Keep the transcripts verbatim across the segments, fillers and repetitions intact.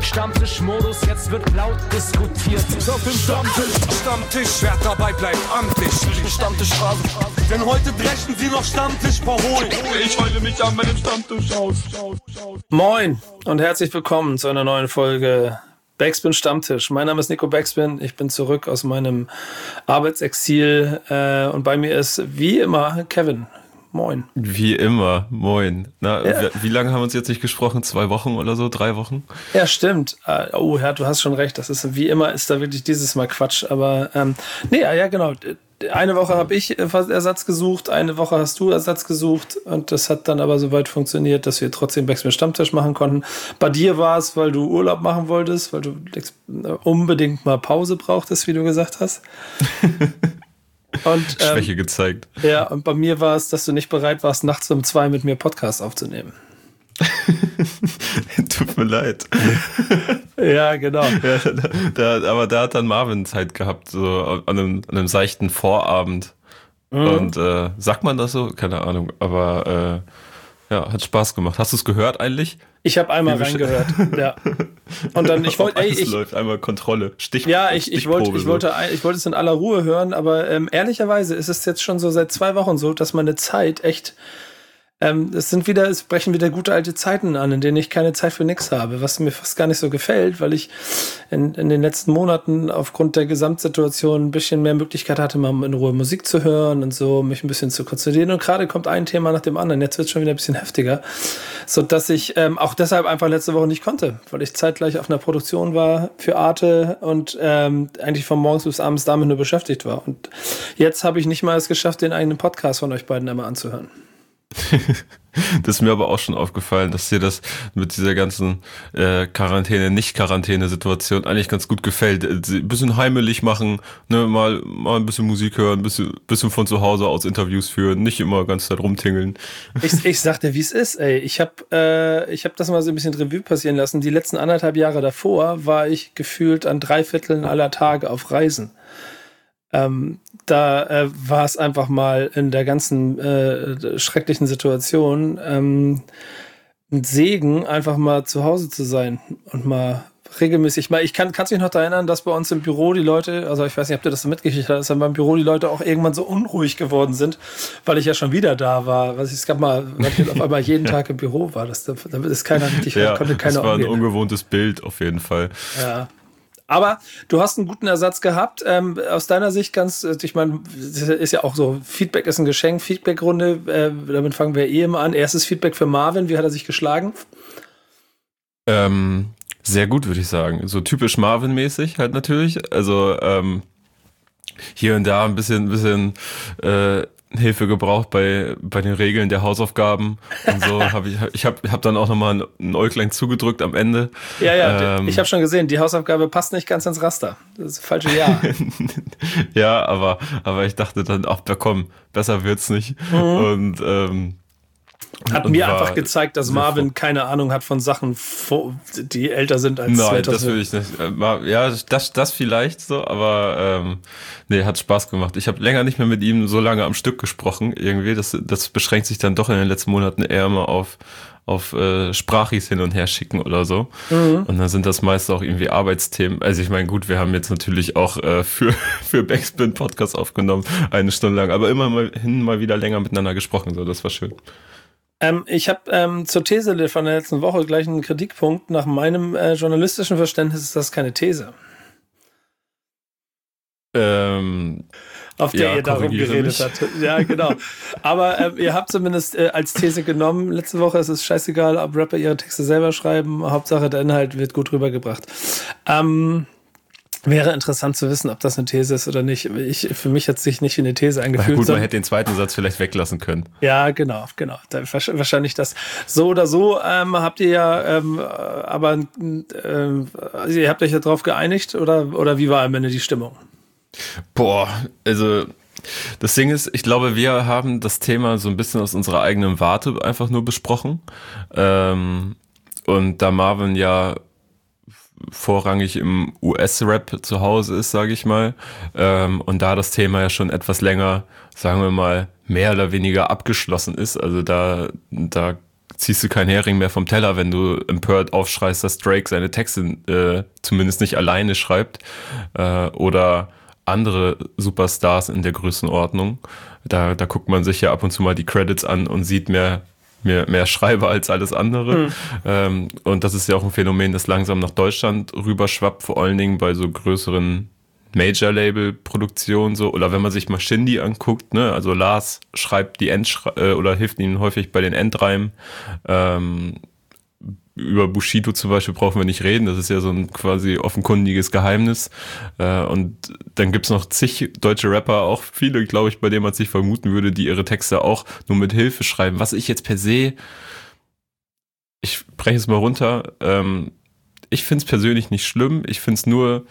Stammtischmodus, jetzt wird laut diskutiert. Auf dem Stammtisch, Stammtisch, wer dabei bleibt, amtlich. Stammtisch Phase. Denn heute brechen sie noch Stammtisch verholen. Ich heule mich an meinem Stammtisch aus. Moin und herzlich willkommen zu einer neuen Folge Backspin Stammtisch. Mein Name ist Nico Backspin. Ich bin zurück aus meinem Arbeitsexil äh, und bei mir ist wie immer Kevin. Moin. Wie immer, moin. Na, ja. wie, wie lange haben wir uns jetzt nicht gesprochen? Zwei Wochen oder so? Drei Wochen? Ja, stimmt. Oh, ja, du hast schon recht. Das ist wie immer ist da wirklich dieses Mal Quatsch. Aber ähm, nee, ja, genau. Eine Woche habe ich Ersatz gesucht, eine Woche hast du Ersatz gesucht und das hat dann aber soweit funktioniert, dass wir trotzdem Backspin Stammtisch machen konnten. Bei dir war es, weil du Urlaub machen wolltest, weil du unbedingt mal Pause brauchtest, wie du gesagt hast. Und, ähm, Schwäche gezeigt. Ja, und bei mir war es, dass du nicht bereit warst, nachts um zwei mit mir Podcast aufzunehmen. Tut mir leid. Ja, genau. Ja, da, da, aber da hat dann Marvin Zeit gehabt, so an einem, an einem seichten Vorabend. Mhm. Und äh, sagt man das so? Keine Ahnung. Aber äh, ja, hat Spaß gemacht. Hast du es gehört eigentlich? Ich habe einmal reingehört, ja. Und dann, ich wollte, ey, ich läuft einmal Kontrolle, Stich, ja, ich, ich wollte, ich wollte, ich wollte es in aller Ruhe hören, aber ähm, ehrlicherweise ist es jetzt schon so seit zwei Wochen so, dass meine Zeit echt, ähm, es sind wieder, es brechen wieder gute alte Zeiten an, in denen ich keine Zeit für nichts habe, was mir fast gar nicht so gefällt, weil ich in, in den letzten Monaten aufgrund der Gesamtsituation ein bisschen mehr Möglichkeit hatte, mal in Ruhe Musik zu hören und so, mich ein bisschen zu konzentrieren. Und gerade kommt ein Thema nach dem anderen. Jetzt wird es schon wieder ein bisschen heftiger, so dass ich ähm, auch deshalb einfach letzte Woche nicht konnte, weil ich zeitgleich auf einer Produktion war für Arte und ähm, eigentlich von morgens bis abends damit nur beschäftigt war. Und jetzt habe ich nicht mal es geschafft, den eigenen Podcast von euch beiden einmal anzuhören. Das ist mir aber auch schon aufgefallen, dass dir das mit dieser ganzen äh, Quarantäne, Nicht-Quarantäne-Situation eigentlich ganz gut gefällt. Ein bisschen heimelig machen, ne, mal, mal ein bisschen Musik hören, ein bisschen, bisschen von zu Hause aus Interviews führen, nicht immer ganz Zeit rumtingeln. Ich, ich sag dir, wie es ist, ey. Ich habe äh, ich hab das mal so ein bisschen Revue passieren lassen. Die letzten anderthalb Jahre davor war ich gefühlt an drei Vierteln aller Tage auf Reisen. Ähm, da äh, war es einfach mal in der ganzen äh, schrecklichen Situation ähm, ein Segen, einfach mal zu Hause zu sein und mal regelmäßig mal. Ich kann kannst mich noch daran erinnern, dass bei uns im Büro die Leute, also ich weiß nicht, ob du das so mitgekriegt hast, dass beim Büro die Leute auch irgendwann so unruhig geworden sind, weil ich ja schon wieder da war. Was ich, es gab mal, weil ich auf einmal jeden Tag im Büro war. Das, da ist keiner richtig, ja, konnte keiner das war umgehen. ein ungewohntes Bild auf jeden Fall. Ja. Aber du hast einen guten Ersatz gehabt. Ähm, aus deiner Sicht ganz, ich meine, ist ja auch so, Feedback ist ein Geschenk, Feedbackrunde, äh, damit fangen wir eh immer an. Erstes Feedback für Marvin, wie hat er sich geschlagen? Ähm, sehr gut, würde ich sagen. So typisch Marvin-mäßig halt natürlich. Also ähm, hier und da ein bisschen, bisschen äh, Hilfe gebraucht bei bei den Regeln der Hausaufgaben und so. Hab ich ich habe hab dann auch nochmal ein Äuglein zugedrückt am Ende. Ja, ja, ähm, ich habe schon gesehen, die Hausaufgabe passt nicht ganz ins Raster. Das ist das falsche Jahr. Ja, aber aber ich dachte dann, ach, komm, besser wird's nicht. Mhm. Und ähm, Hat und mir war einfach gezeigt, dass Marvin keine Ahnung hat von Sachen, die älter sind als Nein, zweitausend. das will ich nicht. Ja, das, das vielleicht so, aber ähm, nee, hat Spaß gemacht. Ich habe länger nicht mehr mit ihm so lange am Stück gesprochen irgendwie. Das, das beschränkt sich dann doch in den letzten Monaten eher mal auf auf äh, Sprachis hin und her schicken oder so. Mhm. Und dann sind das meist auch irgendwie Arbeitsthemen. Also ich meine, gut, wir haben jetzt natürlich auch äh, für für Backspin Podcast aufgenommen, eine Stunde lang, aber immer mal hin mal wieder länger miteinander gesprochen. So, das war schön. Ähm, ich habe ähm, zur These von der letzten Woche gleich einen Kritikpunkt. Nach meinem äh, journalistischen Verständnis ist das keine These. Ähm, auf der ja, ihr darum geredet habt. Ja, genau. Aber ähm, ihr habt zumindest äh, als These genommen, letzte Woche ist es scheißegal, ob Rapper ihre Texte selber schreiben. Hauptsache, der Inhalt wird gut rübergebracht. Ähm, wäre interessant zu wissen, ob das eine These ist oder nicht. Ich, für mich hat es sich nicht wie eine These angefühlt. Gut, man hätte den zweiten Satz vielleicht weglassen können. Ja, genau, genau. Da, wahrscheinlich das. So oder so ähm, habt ihr ja, ähm, aber ähm, also ihr habt euch ja drauf geeinigt oder, oder wie war am Ende die Stimmung? Boah, also das Ding ist, ich glaube, wir haben das Thema so ein bisschen aus unserer eigenen Warte einfach nur besprochen. Ähm, und da Marvin ja vorrangig im U S-Rap zu Hause ist, sage ich mal, ähm, und da das Thema ja schon etwas länger, sagen wir mal, mehr oder weniger abgeschlossen ist, also da, da ziehst du keinen Hering mehr vom Teller, wenn du empört aufschreist, dass Drake seine Texte äh, zumindest nicht alleine schreibt äh, oder andere Superstars in der Größenordnung. Da, da guckt man sich ja ab und zu mal die Credits an und sieht mehr, mehr, mehr Schreiber als alles andere. Mhm. Ähm, und das ist ja auch ein Phänomen, das langsam nach Deutschland rüberschwappt, vor allen Dingen bei so größeren Major-Label-Produktionen so, oder wenn man sich mal Shindy anguckt, ne, also Lars schreibt die Endschre- äh, oder hilft ihnen häufig bei den Endreimen. Ähm, über Bushido zum Beispiel brauchen wir nicht reden, das ist ja so ein quasi offenkundiges Geheimnis. Äh, und dann gibt's noch zig deutsche Rapper, auch viele, glaube ich, bei denen man sich vermuten würde, die ihre Texte auch nur mit Hilfe schreiben. Was ich jetzt per se, ich breche es mal runter, ähm, ich find's persönlich nicht schlimm, ich find's nur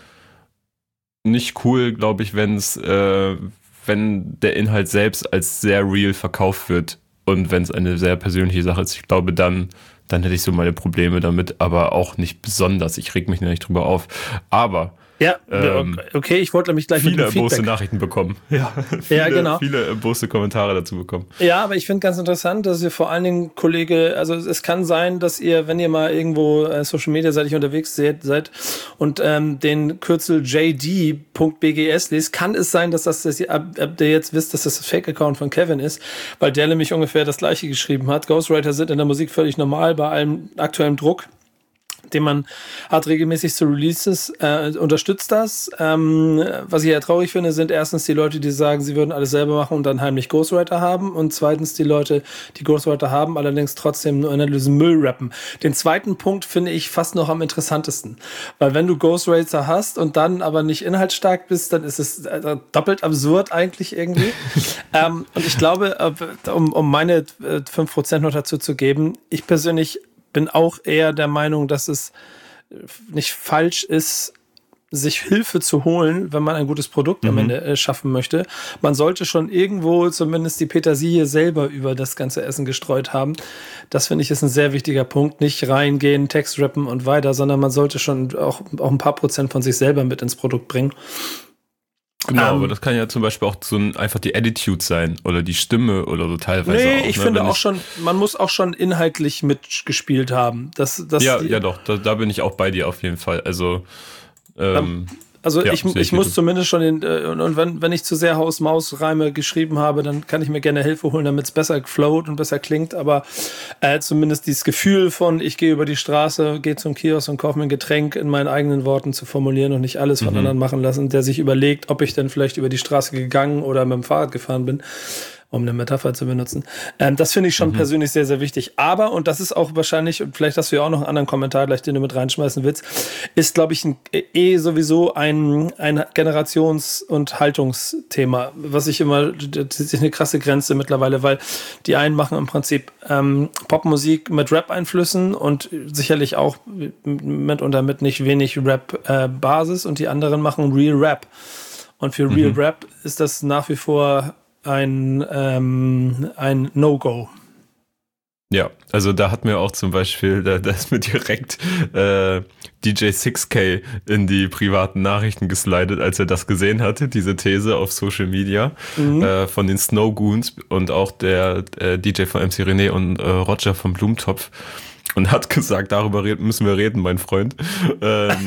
nicht cool, glaube ich, wenn es, äh, wenn der Inhalt selbst als sehr real verkauft wird und wenn es eine sehr persönliche Sache ist. Ich glaube, dann, dann hätte ich so meine Probleme damit, aber auch nicht besonders. Ich reg mich nicht drüber auf. Aber ja, ähm, okay, ich wollte mich gleich viele mit dem Feedback. Bose Nachrichten bekommen. Ja, viele, ja, genau. Viele Bose Kommentare dazu bekommen. Ja, aber ich finde ganz interessant, dass ihr vor allen Dingen, Kollege, also es kann sein, dass ihr, wenn ihr mal irgendwo äh, Social Media seitig unterwegs seid, seid und ähm, den Kürzel J D Punkt B G S lest, kann es sein, dass das, dass ihr ab, ab der jetzt wisst, dass das das Fake-Account von Kevin ist, weil der nämlich ungefähr das Gleiche geschrieben hat. Ghostwriter sind in der Musik völlig normal bei allem aktuellen Druck, den man hat regelmäßig zu Releases, äh, unterstützt das. Ähm, was ich ja traurig finde, sind erstens die Leute, die sagen, sie würden alles selber machen und dann heimlich Ghostwriter haben, und zweitens die Leute, die Ghostwriter haben, allerdings trotzdem nur analysen Müll rappen. Den zweiten Punkt finde ich fast noch am interessantesten, weil wenn du Ghostwriter hast und dann aber nicht inhaltsstark bist, dann ist es äh, doppelt absurd eigentlich irgendwie. ähm, und ich glaube, äh, um, um meine äh, fünf Prozent noch dazu zu geben, ich persönlich bin auch eher der Meinung, dass es nicht falsch ist, sich Hilfe zu holen, wenn man ein gutes Produkt mhm. am Ende äh, schaffen möchte. Man sollte schon irgendwo zumindest die Petersilie selber über das ganze Essen gestreut haben. Das finde ich ist ein sehr wichtiger Punkt. Nicht reingehen, Text rappen und weiter, sondern man sollte schon auch, auch ein paar Prozent von sich selber mit ins Produkt bringen. Genau, ähm, aber das kann ja zum Beispiel auch so ein, einfach die Attitude sein oder die Stimme oder so teilweise nee, auch. ich ne? finde Wenn auch schon, man muss auch schon inhaltlich mitgespielt haben. Das, das ja, die, ja doch, da, da bin ich auch bei dir auf jeden Fall. Also ähm, Also ja, ich, ich muss zumindest schon den, äh, und, und wenn, wenn ich zu sehr Haus-Maus-Reime geschrieben habe, dann kann ich mir gerne Hilfe holen, damit es besser float und besser klingt, aber äh, zumindest dieses Gefühl von, ich gehe über die Straße, gehe zum Kiosk und kaufe mir ein Getränk, in meinen eigenen Worten zu formulieren und nicht alles von mhm. anderen machen lassen, der sich überlegt, ob ich denn vielleicht über die Straße gegangen oder mit dem Fahrrad gefahren bin, um eine Metapher zu benutzen. Ähm, das finde ich schon mhm. persönlich sehr, sehr wichtig. Aber, und das ist auch wahrscheinlich, und vielleicht hast du ja auch noch einen anderen Kommentar gleich, den du mit reinschmeißen willst, ist, glaube ich, ein, eh sowieso ein, ein Generations- und Haltungsthema, was ich immer, das ist eine krasse Grenze mittlerweile, weil die einen machen im Prinzip ähm, Popmusik mit Rap-Einflüssen und sicherlich auch mit und damit nicht wenig Rap-Basis äh, und die anderen machen Real Rap. Und für Real mhm. Rap ist das nach wie vor ein, ähm, ein No-Go. Ja, also da hat mir auch zum Beispiel, da, da ist mir direkt äh, D J six K in die privaten Nachrichten geslidet, als er das gesehen hatte, diese These auf Social Media mhm. äh, von den Snow Goons und auch der äh, D J von M C René und äh, Roger von Blumentopf. Und hat gesagt, darüber reden, müssen wir reden, mein Freund. Ähm.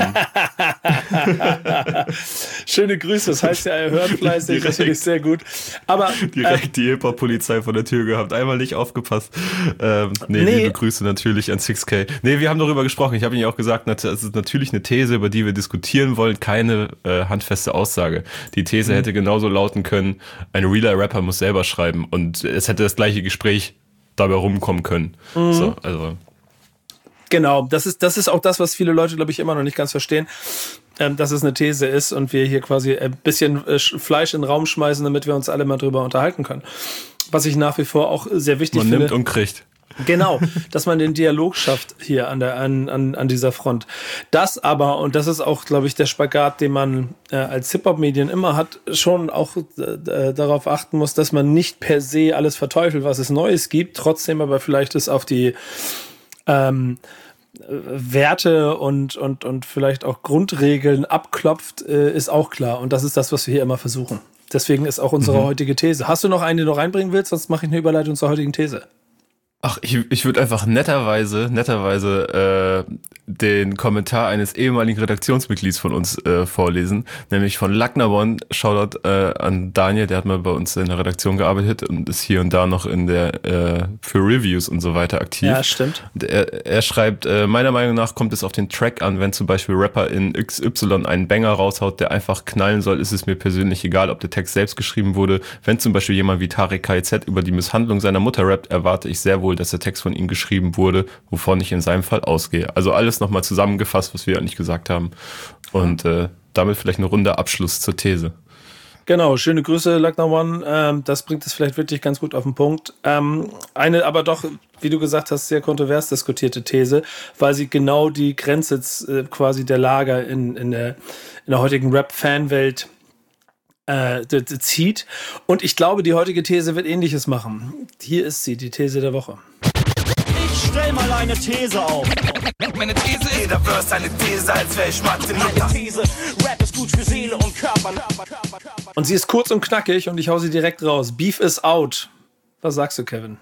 Schöne Grüße, das heißt ja, er hört fleißig, das finde ich sehr gut. Aber direkt äh, die Hip-Hop-Polizei vor der Tür gehabt, einmal nicht aufgepasst. Ähm, nee, nee, liebe Grüße natürlich an six K. Nee, wir haben darüber gesprochen, ich habe ihn ja auch gesagt, es ist natürlich eine These, über die wir diskutieren wollen, keine äh, handfeste Aussage. Die These mhm. hätte genauso lauten können, ein realer Rapper muss selber schreiben und es hätte das gleiche Gespräch dabei rumkommen können. Mhm. So, also... Genau, das ist, das ist auch das, was viele Leute, glaube ich, immer noch nicht ganz verstehen, ähm, dass es eine These ist und wir hier quasi ein bisschen äh, Fleisch in den Raum schmeißen, damit wir uns alle mal drüber unterhalten können. Was ich nach wie vor auch sehr wichtig man finde. Man nimmt und kriegt. Genau, dass man den Dialog schafft hier an der an, an, an dieser Front. Das aber, und das ist auch, glaube ich, der Spagat, den man äh, als Hip-Hop-Medien immer hat, schon auch äh, darauf achten muss, dass man nicht per se alles verteufelt, was es Neues gibt, trotzdem aber vielleicht es auf die Ähm, Werte und, und, und vielleicht auch Grundregeln abklopft, äh, ist auch klar. Und das ist das, was wir hier immer versuchen. Deswegen ist auch unsere mhm. heutige These. Hast du noch einen, den du reinbringen willst? Sonst mache ich eine Überleitung zur heutigen These. Ach, ich, ich würde einfach netterweise, netterweise äh, den Kommentar eines ehemaligen Redaktionsmitglieds von uns äh, vorlesen, nämlich von Lacknabon. Shoutout äh, an Daniel, der hat mal bei uns in der Redaktion gearbeitet und ist hier und da noch in der äh, für Reviews und so weiter aktiv. Ja, stimmt. Und er, er schreibt, äh, meiner Meinung nach kommt es auf den Track an, wenn zum Beispiel Rapper in X Y einen Banger raushaut, der einfach knallen soll, ist es mir persönlich egal, ob der Text selbst geschrieben wurde. Wenn zum Beispiel jemand wie Tarek K Z über die Misshandlung seiner Mutter rappt, erwarte ich sehr wohl, dass der Text von ihm geschrieben wurde, wovon ich in seinem Fall ausgehe. Also alles nochmal zusammengefasst, was wir eigentlich gesagt haben. Und äh, damit vielleicht eine runde Abschluss zur These. Genau, schöne Grüße, Lackner One. Ähm, das bringt es vielleicht wirklich ganz gut auf den Punkt. Ähm, eine aber doch, wie du gesagt hast, sehr kontrovers diskutierte These, weil sie genau die Grenze äh, quasi der Lager in, in, der, in der heutigen Rap-Fan-Welt äh, zieht. Und ich glaube, die heutige These wird Ähnliches machen. Hier ist sie, die These der Woche. Ich stell mal eine These auf. Meine These ist, jeder Verse eine These, als wäre ich Martin Luther. These, Rap ist gut für Seele und Körper. Und sie ist kurz und knackig und ich hau sie direkt raus. Beef is out. Was sagst du, Kevin?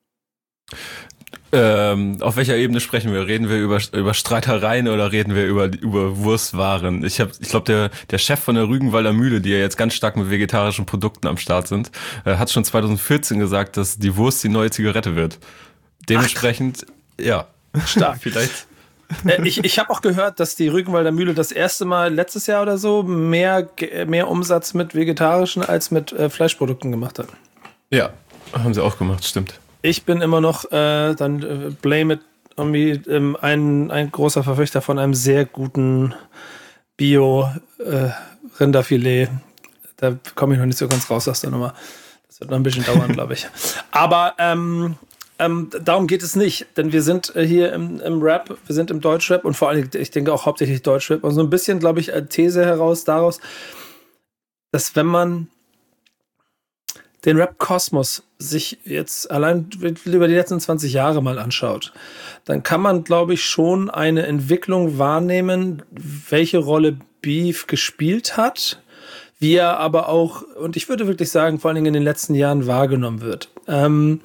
Ähm, auf welcher Ebene sprechen wir? Reden wir über, über Streitereien oder reden wir über, über Wurstwaren? Ich hab, ich glaube, der, der Chef von der Rügenwalder Mühle, die ja jetzt ganz stark mit vegetarischen Produkten am Start sind, äh, hat schon zwanzig vierzehn gesagt, dass die Wurst die neue Zigarette wird. Dementsprechend, Ach, ja. Stark. Vielleicht. Äh, ich ich habe auch gehört, dass die Rügenwalder Mühle das erste Mal letztes Jahr oder so mehr, mehr Umsatz mit vegetarischen als mit äh, Fleischprodukten gemacht hat. Ja, haben sie auch gemacht, stimmt. Ich bin immer noch, äh, dann äh, blame it on me, ähm, ein, ein großer Verfechter von einem sehr guten Bio-Rinderfilet. Äh, da komme ich noch nicht so ganz raus aus der Nummer. Das wird noch ein bisschen dauern, glaube ich. Aber ähm, ähm, darum geht es nicht, denn wir sind äh, hier im, im Rap, wir sind im Deutschrap und vor allem, ich denke auch hauptsächlich Deutschrap und so ein bisschen, glaube ich, These heraus daraus, dass wenn man den Rap-Kosmos sich jetzt allein über die letzten zwanzig Jahre mal anschaut, dann kann man, glaube ich, schon eine Entwicklung wahrnehmen, welche Rolle Beef gespielt hat, wie er aber auch, und ich würde wirklich sagen, vor allen Dingen in den letzten Jahren wahrgenommen wird. Ähm,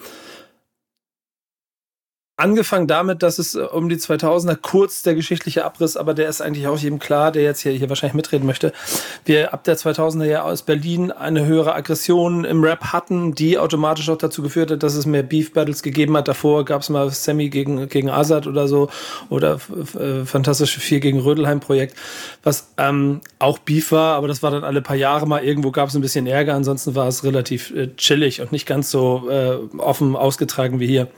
Angefangen damit, dass es um die zweitausender, kurz der geschichtliche Abriss, aber der ist eigentlich auch jedem klar, der jetzt hier, hier wahrscheinlich mitreden möchte, wir ab der zweitausender Jahre aus Berlin eine höhere Aggression im Rap hatten, die automatisch auch dazu geführt hat, dass es mehr Beef-Battles gegeben hat. Davor gab es mal Sammy gegen, gegen Azad oder so oder äh, Fantastische Vier gegen Rödelheim-Projekt, was ähm, auch Beef war, aber das war dann alle paar Jahre mal. Irgendwo gab es ein bisschen Ärger, ansonsten war es relativ äh, chillig und nicht ganz so äh, offen ausgetragen wie hier.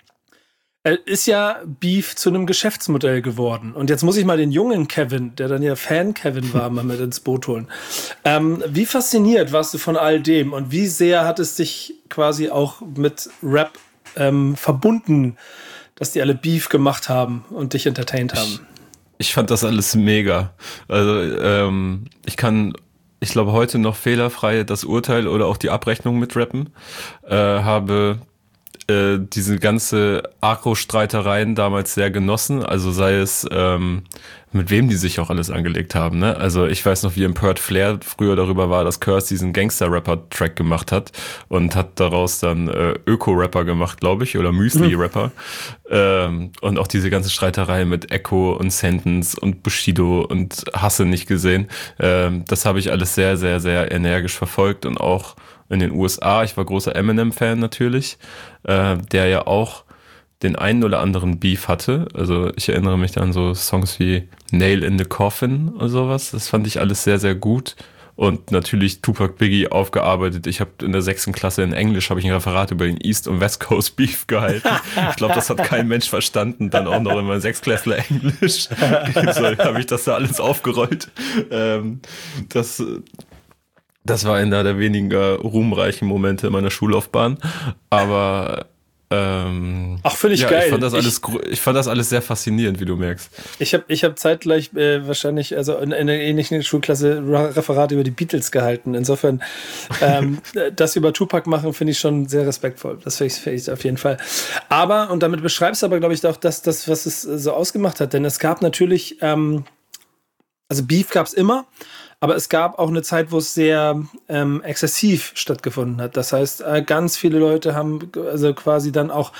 Ist ja Beef zu einem Geschäftsmodell geworden. Und jetzt muss ich mal den jungen Kevin, der dann ja Fan-Kevin war, mal mit ins Boot holen. Ähm, wie fasziniert warst du von all dem? Und wie sehr hat es dich quasi auch mit Rap ähm, verbunden, dass die alle Beef gemacht haben und dich entertained haben? Ich, ich fand das alles mega. Also ähm, ich kann... Ich glaube, heute noch fehlerfrei das Urteil oder auch die Abrechnung mitrappen. Äh, habe äh, diese ganze Agro-Streitereien damals sehr genossen. Also sei es, ähm, mit wem die sich auch alles angelegt haben. Ne? Also ich weiß noch, wie Empört Flair früher darüber war, dass Curse diesen Gangster-Rapper-Track gemacht hat und hat daraus dann äh, Öko-Rapper gemacht, glaube ich, oder Müsli-Rapper. Mhm. Ähm, und auch diese ganze Streiterei mit Echo und Sentence und Bushido und Hasse nicht gesehen. Ähm, das habe ich alles sehr, sehr, sehr energisch verfolgt und auch in den U S A. Ich war großer Eminem-Fan natürlich, äh, der ja auch den einen oder anderen Beef hatte. Also ich erinnere mich an so Songs wie Nail in the Coffin oder sowas. Das fand ich alles sehr, sehr gut. Und natürlich Tupac Biggie aufgearbeitet. Ich habe in der sechsten Klasse in Englisch habe ich ein Referat über den East und West Coast Beef gehalten. Ich glaube, das hat kein Mensch verstanden. Dann auch noch in meinem Sechstklässler Englisch. So habe ich das da alles aufgerollt. Ähm, das... Das war einer der weniger ruhmreichen Momente meiner Schullaufbahn. Aber ähm, Ach, finde ich ja, geil. Ich fand, das alles, ich, ich fand das alles sehr faszinierend, wie du merkst. Ich habe ich hab zeitgleich äh, wahrscheinlich, also in, in einer ähnlichen Schulklasse, Referat über die Beatles gehalten. Insofern, ähm, das über Tupac machen, finde ich schon sehr respektvoll. Das finde ich, find ich auf jeden Fall. Aber, und damit beschreibst du aber, glaube ich, auch das, das, was es so ausgemacht hat. Denn es gab natürlich... Ähm, also Beef gab es immer, aber es gab auch eine Zeit, wo es sehr ähm, exzessiv stattgefunden hat. Das heißt, äh, ganz viele Leute haben also quasi dann auch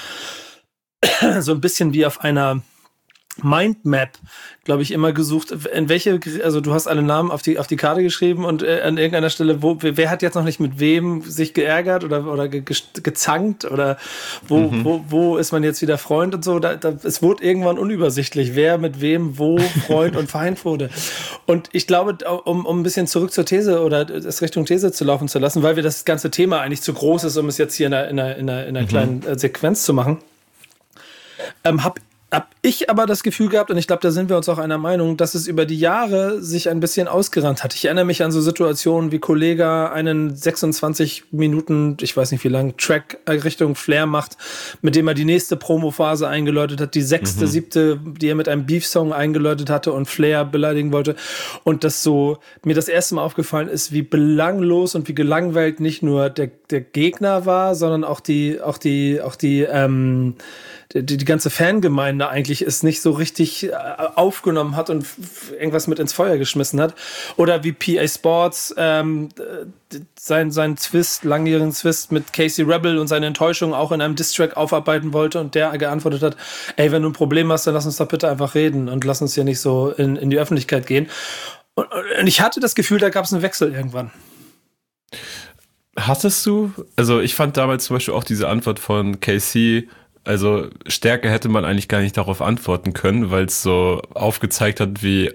so ein bisschen wie auf einer Mindmap, glaube ich, immer gesucht, in welche, also du hast alle Namen auf die, auf die Karte geschrieben und äh, an irgendeiner Stelle, wo, wer hat jetzt noch nicht mit wem sich geärgert oder, oder ge, ge, gezankt oder wo, mhm. wo, wo ist man jetzt wieder Freund und so. Da, da, es wurde irgendwann unübersichtlich, wer mit wem, wo Freund und Feind wurde. Und ich glaube, um, um ein bisschen zurück zur These oder es Richtung These zu laufen zu lassen, weil wir das ganze Thema eigentlich zu groß ist, um es jetzt hier in einer, in einer, in einer, in einer mhm. kleinen äh, Sequenz zu machen, ähm, habe Hab ich aber das Gefühl gehabt, und ich glaube, da sind wir uns auch einer Meinung, dass es über die Jahre sich ein bisschen ausgerannt hat. Ich erinnere mich an so Situationen wie Kollega einen sechsundzwanzig Minuten, ich weiß nicht wie lang, Track Richtung Flair macht, mit dem er die nächste Promophase eingeläutet hat, die sechste, mhm. siebte, die er mit einem Beef-Song eingeläutet hatte und Flair beleidigen wollte. Und das so, mir das erste Mal aufgefallen ist, wie belanglos und wie gelangweilt nicht nur der, der Gegner war, sondern auch die, auch die, auch die, ähm, Die, die ganze Fangemeinde eigentlich es nicht so richtig aufgenommen hat und irgendwas mit ins Feuer geschmissen hat. Oder wie P A Sports ähm, sein, sein Zwist, langjährigen Zwist mit Casey Rebel und seine Enttäuschung auch in einem Diss-Track aufarbeiten wollte und der geantwortet hat, ey, wenn du ein Problem hast, dann lass uns doch bitte einfach reden und lass uns hier nicht so in, in die Öffentlichkeit gehen. Und, und ich hatte das Gefühl, da gab es einen Wechsel irgendwann. Hattest du? Also ich fand damals zum Beispiel auch diese Antwort von K C, also stärker hätte man eigentlich gar nicht darauf antworten können, weil es so aufgezeigt hat, wie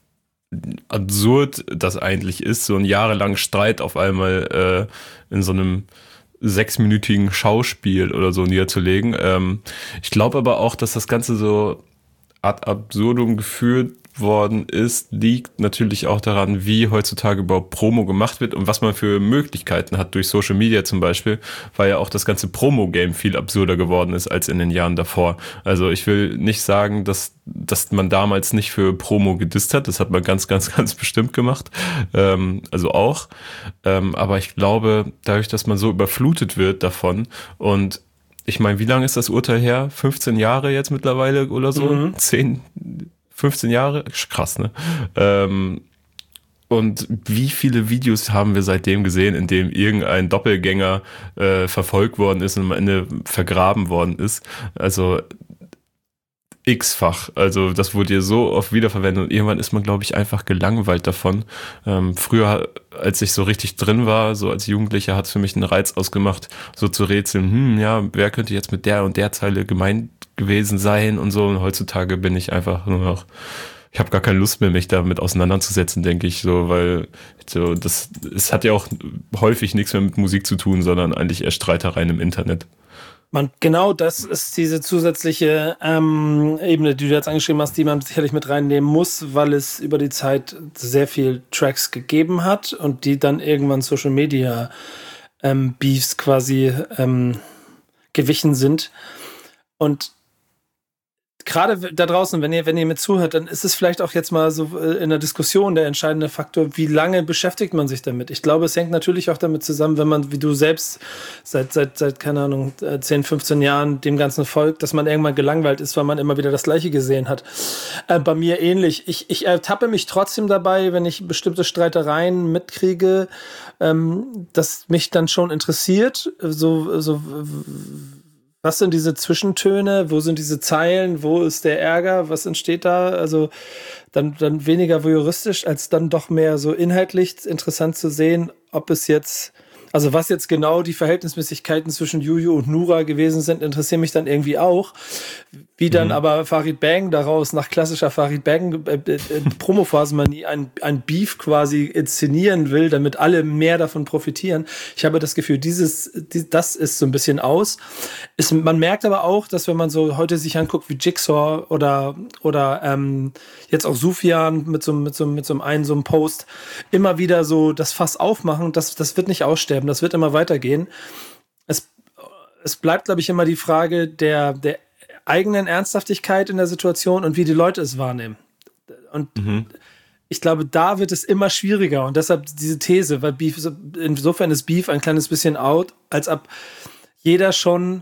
absurd das eigentlich ist, so einen jahrelangen Streit auf einmal äh, in so einem sechsminütigen Schauspiel oder so niederzulegen. Ähm, ich glaube aber auch, dass das Ganze so ad absurdum geführt worden ist, liegt natürlich auch daran, wie heutzutage überhaupt Promo gemacht wird und was man für Möglichkeiten hat durch Social Media zum Beispiel, weil ja auch das ganze Promo-Game viel absurder geworden ist als in den Jahren davor. Also ich will nicht sagen, dass, dass man damals nicht für Promo gedisst hat, das hat man ganz, ganz, ganz bestimmt gemacht, ähm, also auch, ähm, aber ich glaube, dadurch, dass man so überflutet wird davon und ich meine, wie lange ist das Urteil her? fünfzehn Jahre jetzt mittlerweile oder so? Mhm. zehn fünfzehn Jahre? Krass, ne? Ähm, und wie viele Videos haben wir seitdem gesehen, in dem irgendein Doppelgänger äh, verfolgt worden ist und am Ende vergraben worden ist? Also x-fach. Also das wurde ja so oft wiederverwendet und irgendwann ist man, glaube ich, einfach gelangweilt davon. Ähm, früher, als ich so richtig drin war, so als Jugendlicher, hat es für mich einen Reiz ausgemacht, so zu rätseln, hm, ja, wer könnte jetzt mit der und der Zeile gemeint gewesen sein und so. Und heutzutage bin ich einfach nur noch, ich habe gar keine Lust mehr, mich damit auseinanderzusetzen, denke ich, so, weil so das, es hat ja auch häufig nichts mehr mit Musik zu tun, sondern eigentlich eher Streitereien im Internet. Man, genau das ist diese zusätzliche ähm, Ebene, die du jetzt angeschrieben hast, die man sicherlich mit reinnehmen muss, weil es über die Zeit sehr viel Tracks gegeben hat und die dann irgendwann Social Media ähm, Beefs quasi ähm, gewichen sind. Und gerade da draußen, wenn ihr, wenn ihr mir zuhört, dann ist es vielleicht auch jetzt mal so in der Diskussion der entscheidende Faktor, wie lange beschäftigt man sich damit? Ich glaube, es hängt natürlich auch damit zusammen, wenn man, wie du selbst, seit, seit, seit keine Ahnung, zehn, fünfzehn Jahren dem Ganzen folgt, dass man irgendwann gelangweilt ist, weil man immer wieder das Gleiche gesehen hat. Äh, bei mir ähnlich. Ich, ich ertappe mich trotzdem dabei, wenn ich bestimmte Streitereien mitkriege, ähm, dass mich dann schon interessiert, so, so, was sind diese Zwischentöne? Wo sind diese Zeilen? Wo ist der Ärger? Was entsteht da? Also dann, dann weniger voyeuristisch, als dann doch mehr so inhaltlich interessant zu sehen, ob es jetzt, also was jetzt genau die Verhältnismäßigkeiten zwischen Juju und Nura gewesen sind, interessieren mich dann irgendwie auch. Wie dann mhm. aber Farid Bang daraus nach klassischer Farid Bang äh, äh, Promophasenmanie ein, ein Beef quasi inszenieren will, damit alle mehr davon profitieren. Ich habe das Gefühl, dieses, die, das ist so ein bisschen aus. Ist, man merkt aber auch, dass wenn man so heute sich anguckt wie Jigsaw oder, oder ähm, jetzt auch Sufjan mit so, mit so, mit so einem so einem Post immer wieder so das Fass aufmachen, das, das wird nicht aussterben, das wird immer weitergehen. Es, es bleibt, glaube ich, immer die Frage der, der eigenen Ernsthaftigkeit in der Situation und wie die Leute es wahrnehmen. Und mhm. ich glaube, da wird es immer schwieriger und deshalb diese These, weil Beef, insofern ist Beef ein kleines bisschen out, als ob jeder schon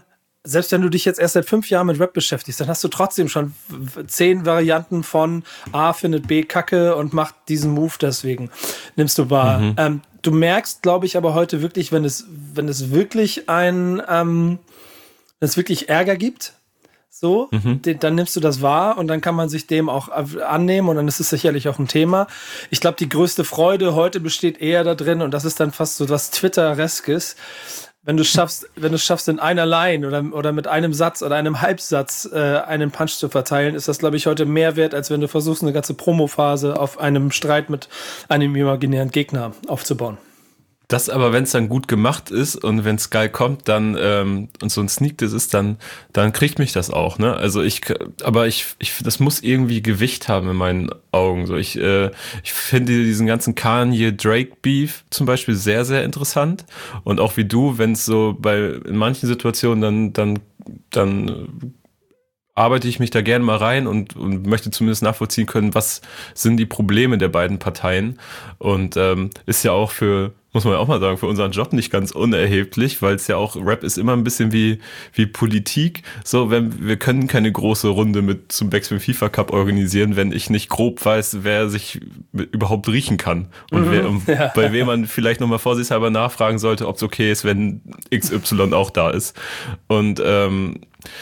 selbst wenn du dich jetzt erst seit fünf Jahren mit Rap beschäftigst, dann hast du trotzdem schon zehn Varianten von A findet B Kacke und macht diesen Move deswegen. Nimmst du wahr. Mhm. Ähm, du merkst, glaube ich, aber heute wirklich, wenn es, wenn es wirklich ein, ähm, wenn es wirklich Ärger gibt, so, mhm. den, dann nimmst du das wahr und dann kann man sich dem auch annehmen und dann ist es sicherlich auch ein Thema. Ich glaube, die größte Freude heute besteht eher da drin und das ist dann fast so was Twitter-reskes. Wenn du schaffst, wenn du schaffst, in einer Line oder, oder mit einem Satz oder einem Halbsatz äh, einen Punch zu verteilen, ist das, glaube ich, heute mehr wert, als wenn du versuchst, eine ganze Promophase auf einem Streit mit einem imaginären Gegner aufzubauen. Das aber, wenn es dann gut gemacht ist und wenn es geil kommt, dann ähm, und so ein Sneak das ist, dann dann kriegt mich das auch, ne? Also ich, aber ich, ich, das muss irgendwie Gewicht haben in meinen Augen. So ich, äh, ich finde diesen ganzen Kanye Drake Beef zum Beispiel sehr sehr interessant und auch wie du, wenn es so bei in manchen Situationen dann dann dann arbeite ich mich da gerne mal rein und, und möchte zumindest nachvollziehen können, was sind die Probleme der beiden Parteien und ähm, ist ja auch für, muss man ja auch mal sagen, für unseren Job nicht ganz unerheblich, weil es ja auch, Rap ist immer ein bisschen wie wie Politik, so, wenn wir können keine große Runde mit zum Backspin FIFA Cup organisieren, wenn ich nicht grob weiß, wer sich überhaupt riechen kann und mhm, wer, um, ja. bei wem man vielleicht nochmal vorsichtshalber nachfragen sollte, ob es okay ist, wenn X Y auch da ist und ähm,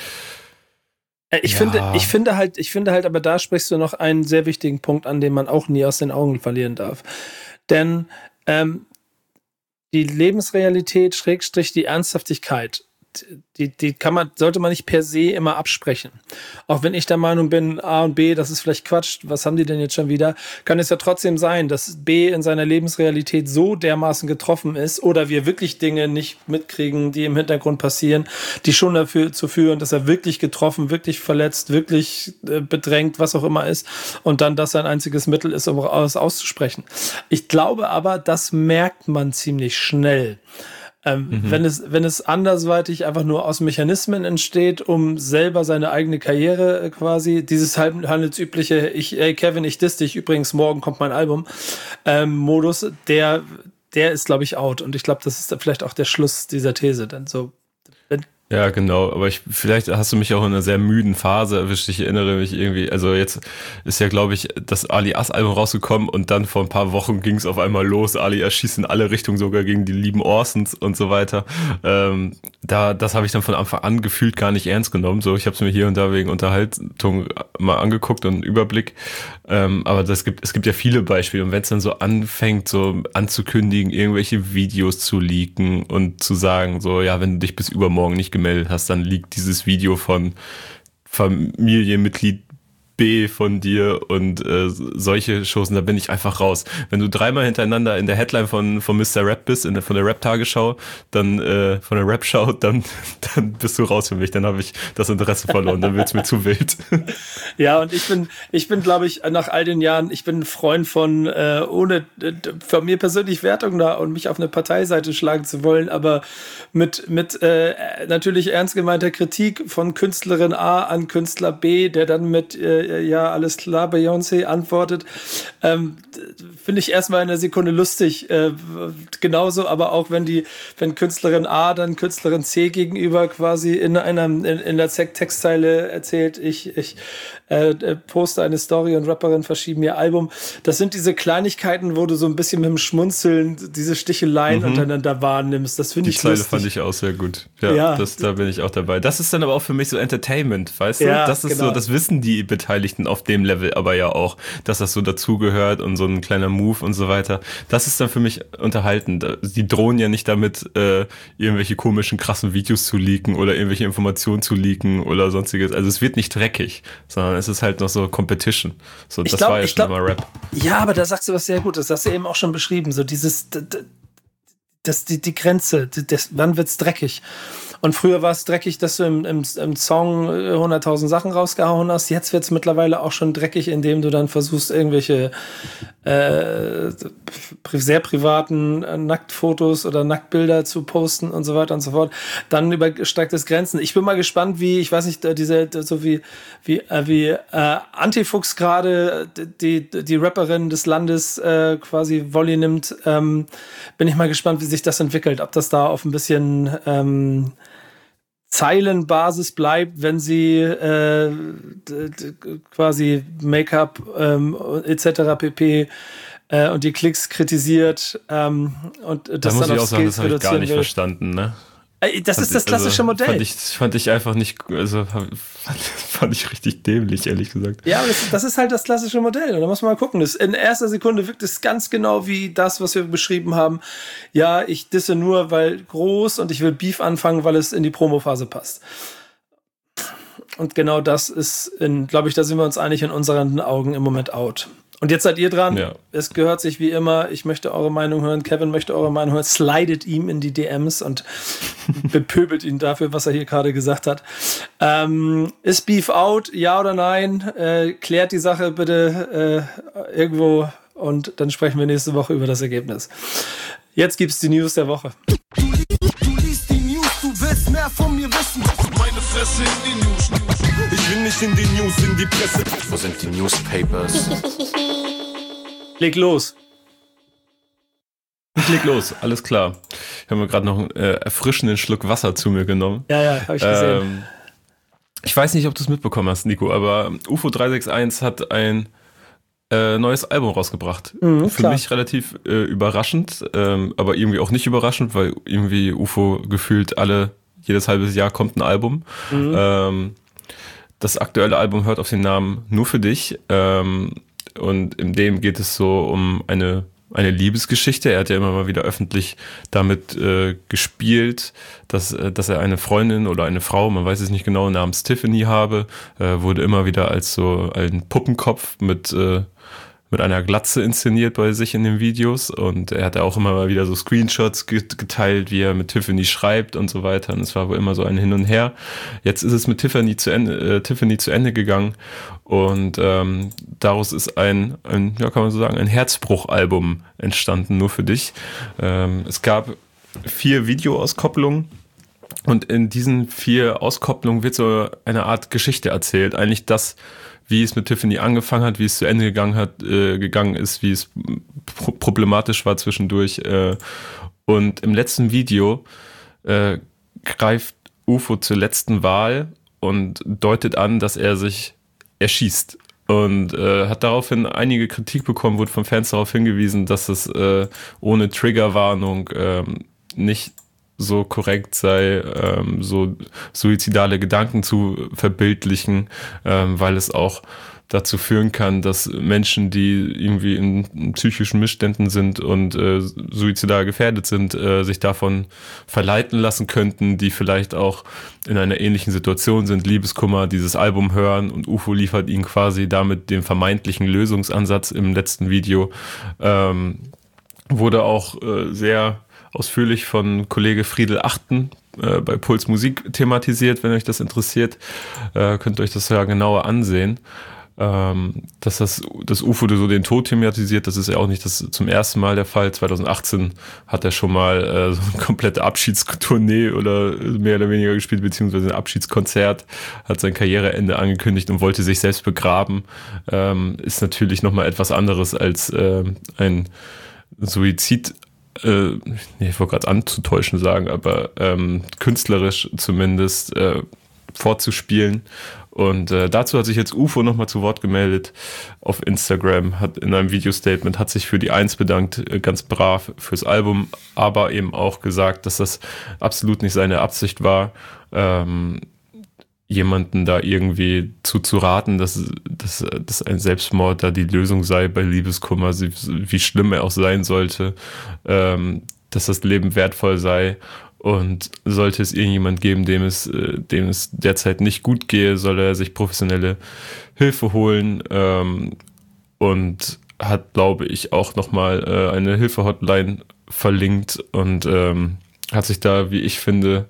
Ich ja. finde, ich finde halt, ich finde halt, aber da sprichst du noch einen sehr wichtigen Punkt an, den man auch nie aus den Augen verlieren darf. Denn ähm, die Lebensrealität, Schrägstrich die Ernsthaftigkeit, die, die kann man, sollte man nicht per se immer absprechen. Auch wenn ich der Meinung bin, A und B, das ist vielleicht Quatsch, was haben die denn jetzt schon wieder, kann es ja trotzdem sein, dass B in seiner Lebensrealität so dermaßen getroffen ist oder wir wirklich Dinge nicht mitkriegen, die im Hintergrund passieren, die schon dafür zu führen, dass er wirklich getroffen, wirklich verletzt, wirklich äh, bedrängt, was auch immer ist und dann das sein einziges Mittel ist, um es auszusprechen. Ich glaube aber, das merkt man ziemlich schnell. Ähm, mhm. wenn es, wenn es andersweitig einfach nur aus Mechanismen entsteht, um selber seine eigene Karriere äh, quasi, dieses handelsübliche, ich, ey Kevin, ich diss dich, übrigens morgen kommt mein Album, ähm, Modus, der, der ist, glaube ich, out. Und ich glaube, das ist vielleicht auch der Schluss dieser These. Denn so, wenn ja, genau, aber ich, vielleicht hast du mich auch in einer sehr müden Phase erwischt, ich erinnere mich irgendwie, also jetzt ist ja, glaube ich, das Ali-As-Album rausgekommen und dann vor ein paar Wochen ging es auf einmal los, Ali erschießt in alle Richtungen, sogar gegen die lieben Orsons und so weiter, ähm, da, das habe ich dann von Anfang an gefühlt gar nicht ernst genommen, so, ich habe es mir hier und da wegen Unterhaltung mal angeguckt und einen Überblick, ähm, aber das gibt, es gibt ja viele Beispiele und wenn es dann so anfängt, so anzukündigen, irgendwelche Videos zu leaken und zu sagen, so, ja, wenn du dich bis übermorgen nicht gemeldet hast, dann liegt dieses Video von Familienmitglied B von dir und äh, solche Shows, und da bin ich einfach raus. Wenn du dreimal hintereinander in der Headline von von Mister Rap bist, in der, von der Rap-Tagesschau, dann äh, von der Rap-Show, dann dann bist du raus für mich, dann habe ich das Interesse verloren, dann wird's mir zu wild. Ja, und ich bin, ich bin, glaube ich, nach all den Jahren, ich bin ein Freund von, äh, ohne äh, von mir persönlich Wertung da und mich auf eine Parteiseite schlagen zu wollen, aber mit mit äh, natürlich ernst gemeinter Kritik von Künstlerin A an Künstler B, der dann mit äh, ja, alles klar, Beyoncé antwortet, ähm, finde ich erstmal in einer Sekunde lustig. Äh, genauso, aber auch wenn die, wenn Künstlerin A dann Künstlerin C gegenüber quasi in einer, in, in der Textzeile erzählt, ich, ich äh, poste eine Story und Rapperin verschieben ihr Album. Das sind diese Kleinigkeiten, wo du so ein bisschen mit dem Schmunzeln diese Sticheleien mhm. untereinander wahrnimmst. Das finde ich Zeile lustig. fand ich auch sehr gut. Ja, ja. Das, da bin ich auch dabei. Das ist dann aber auch für mich so Entertainment, weißt du? Ja, das ist genau. so, das wissen die Beteiligten auf dem Level aber ja auch, dass das so dazugehört und so ein kleiner Move und so weiter. Das ist dann für mich unterhaltend. Die drohen ja nicht damit, äh, irgendwelche komischen, krassen Videos zu leaken oder irgendwelche Informationen zu leaken oder sonstiges. Also es wird nicht dreckig, sondern es ist halt noch so Competition. So, ich das glaub, war ja ich schon glaub, immer Rap. Ja, aber da sagst du was sehr Gutes. Das hast du eben auch schon beschrieben. So dieses, das, die, die Grenze, das, wann wird's dreckig? Und früher war es dreckig, dass du im, im, im Song hunderttausend Sachen rausgehauen hast. Jetzt wird es mittlerweile auch schon dreckig, indem du dann versuchst, irgendwelche äh, sehr privaten Nacktfotos oder Nacktbilder zu posten und so weiter und so fort. Dann übersteigt es Grenzen. Ich bin mal gespannt, wie, ich weiß nicht, diese, so wie, wie, äh, wie äh, Antifuchs gerade die, die Rapperin des Landes äh, quasi Volley nimmt. Ähm, bin ich mal gespannt, wie sich das entwickelt. Ob das da auf ein bisschen ähm, Zeilenbasis bleibt, wenn sie äh, d- d- quasi Make-up ähm, et cetera pp. Äh, und die Klicks kritisiert ähm, und das Da muss dann ich auf auch sagen, Skills das habe ich gar reduzieren nicht will. verstanden, ne? Äh, Das ist das Also, klassische Modell. Fand ich, fand ich einfach nicht, also fand, fand ich richtig dämlich, ehrlich gesagt. Ja, aber das, das ist halt das klassische Modell. Und da muss man mal gucken. Das, in erster Sekunde wirkt es ganz genau wie das, was wir beschrieben haben. Ja, ich disse nur, weil groß und ich will Beef anfangen, weil es in die Promophase passt. Und genau das ist, glaube ich, da sind wir uns einig, in unseren Augen im Moment out. Und jetzt seid ihr dran. Ja. Es gehört sich wie immer. Ich möchte eure Meinung hören. Kevin möchte eure Meinung hören. Slidet ihm in die D Ms und bepöbelt ihn dafür, was er hier gerade gesagt hat. Ähm, ist Beef out? Ja oder nein? Äh, klärt die Sache bitte äh, irgendwo und dann sprechen wir nächste Woche über das Ergebnis. Jetzt gibt's die News der Woche. Du, du liest die News, du willst mehr von mir wissen. Meine Fresse in die News. Ich will nicht in die News, in die Presse. Wo sind die Newspapers? Leg los. Ich leg los, alles klar. Ich habe mir gerade noch einen äh, erfrischenden Schluck Wasser zu mir genommen. Ja, ja, habe ich gesehen. Ähm, ich weiß nicht, ob du es mitbekommen hast, Nico, aber U F O drei sechs eins hat ein äh, neues Album rausgebracht. Mhm, Für klar. mich relativ äh, überraschend, ähm, aber irgendwie auch nicht überraschend, weil irgendwie U F O gefühlt alle, jedes halbes Jahr kommt ein Album. Mhm. Ähm, das aktuelle Album hört auf den Namen Nur für dich. Ähm, und in dem geht es so um eine eine Liebesgeschichte. Er hat ja immer mal wieder öffentlich damit äh, gespielt, dass, äh, dass er eine Freundin oder eine Frau, man weiß es nicht genau, namens Tiffany habe, äh, wurde immer wieder als so ein Puppenkopf mit, äh, mit einer Glatze inszeniert bei sich in den Videos, und er hat auch immer mal wieder so Screenshots geteilt, wie er mit Tiffany schreibt und so weiter, und es war wohl immer so ein Hin und Her. Jetzt ist es mit Tiffany zu Ende, äh, Tiffany zu Ende gegangen, und ähm, daraus ist ein, ein, ja, kann man so sagen, ein Herzbruchalbum entstanden, nur für dich. Ähm, es gab vier Videoauskopplungen, und in diesen vier Auskopplungen wird so eine Art Geschichte erzählt. Eigentlich das, wie es mit Tiffany angefangen hat, wie es zu Ende gegangen hat, äh, gegangen ist, wie es pro- problematisch war zwischendurch. Äh, und im letzten Video äh, greift U F O zur letzten Wahl und deutet an, dass er sich erschießt. Und äh, hat daraufhin einige Kritik bekommen, wurde von Fans darauf hingewiesen, dass es äh, ohne Triggerwarnung ähm, nicht so korrekt sei, ähm, so suizidale Gedanken zu verbildlichen, ähm, weil es auch dazu führen kann, dass Menschen, die irgendwie in psychischen Missständen sind und äh, suizidal gefährdet sind, äh, sich davon verleiten lassen könnten, die vielleicht auch in einer ähnlichen Situation sind, Liebeskummer, dieses Album hören, und U F O liefert ihnen quasi damit den vermeintlichen Lösungsansatz im letzten Video. Ähm, wurde auch äh, sehr ausführlich von Kollege Friedel Achten äh, bei Puls Musik thematisiert. Wenn euch das interessiert, äh, könnt ihr euch das ja genauer ansehen. Ähm, dass das, das U F O so den Tod thematisiert, das ist ja auch nicht das zum ersten Mal der Fall. zwanzig achtzehn hat er schon mal äh, so eine komplette Abschiedstournee oder mehr oder weniger gespielt, beziehungsweise ein Abschiedskonzert, hat sein Karriereende angekündigt und wollte sich selbst begraben. Ähm, ist natürlich nochmal etwas anderes als äh, ein Suizid. Äh, nee, ich wollte gerade anzutäuschen sagen, aber ähm, künstlerisch zumindest äh, vorzuspielen. Und äh, dazu hat sich jetzt U F O nochmal zu Wort gemeldet auf Instagram, hat in einem Video-Statement, hat sich für die Eins bedankt, äh, ganz brav fürs Album, aber eben auch gesagt, dass das absolut nicht seine Absicht war, ähm, jemanden da irgendwie zu, zu raten, dass, dass, dass ein Selbstmord da die Lösung sei bei Liebeskummer, wie schlimm er auch sein sollte, ähm, dass das Leben wertvoll sei, und sollte es irgendjemand geben, dem es, dem es derzeit nicht gut gehe, soll er sich professionelle Hilfe holen, ähm, und hat, glaube ich, auch nochmal äh, eine Hilfe-Hotline verlinkt und ähm, hat sich da, wie ich finde,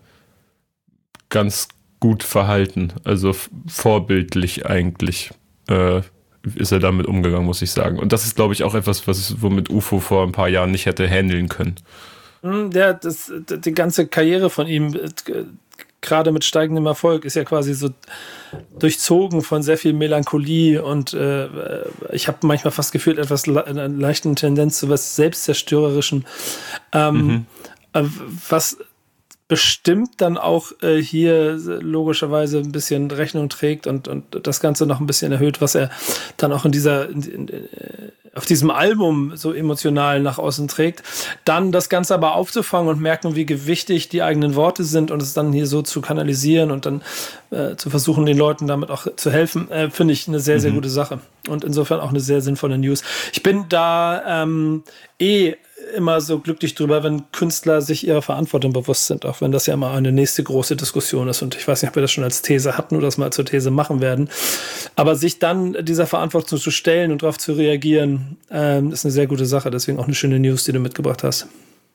ganz gut verhalten, also f- vorbildlich eigentlich äh, ist er damit umgegangen, muss ich sagen. Und das ist, glaube ich, auch etwas, was womit U F O vor ein paar Jahren nicht hätte handeln können. Ja, das, die ganze Karriere von ihm, gerade mit steigendem Erfolg, ist ja quasi so durchzogen von sehr viel Melancholie, und äh, ich habe manchmal fast gefühlt etwas le- eine leichte Tendenz zu was Selbstzerstörerischem. Ähm, Mhm. äh, was bestimmt dann auch äh, hier logischerweise ein bisschen Rechnung trägt und, und das Ganze noch ein bisschen erhöht, was er dann auch in dieser in, in, auf diesem Album so emotional nach außen trägt. Dann das Ganze aber aufzufangen und merken, wie gewichtig die eigenen Worte sind und es dann hier so zu kanalisieren und dann äh, zu versuchen, den Leuten damit auch zu helfen, äh, finde ich eine sehr, sehr mhm. gute Sache. Und insofern auch eine sehr sinnvolle News. Ich bin da ähm, eh immer so glücklich drüber, wenn Künstler sich ihrer Verantwortung bewusst sind, auch wenn das ja immer eine nächste große Diskussion ist. Und ich weiß nicht, ob wir das schon als These hatten oder das mal zur These machen werden. Aber sich dann dieser Verantwortung zu stellen und darauf zu reagieren, ähm, ist eine sehr gute Sache. Deswegen auch eine schöne News, die du mitgebracht hast.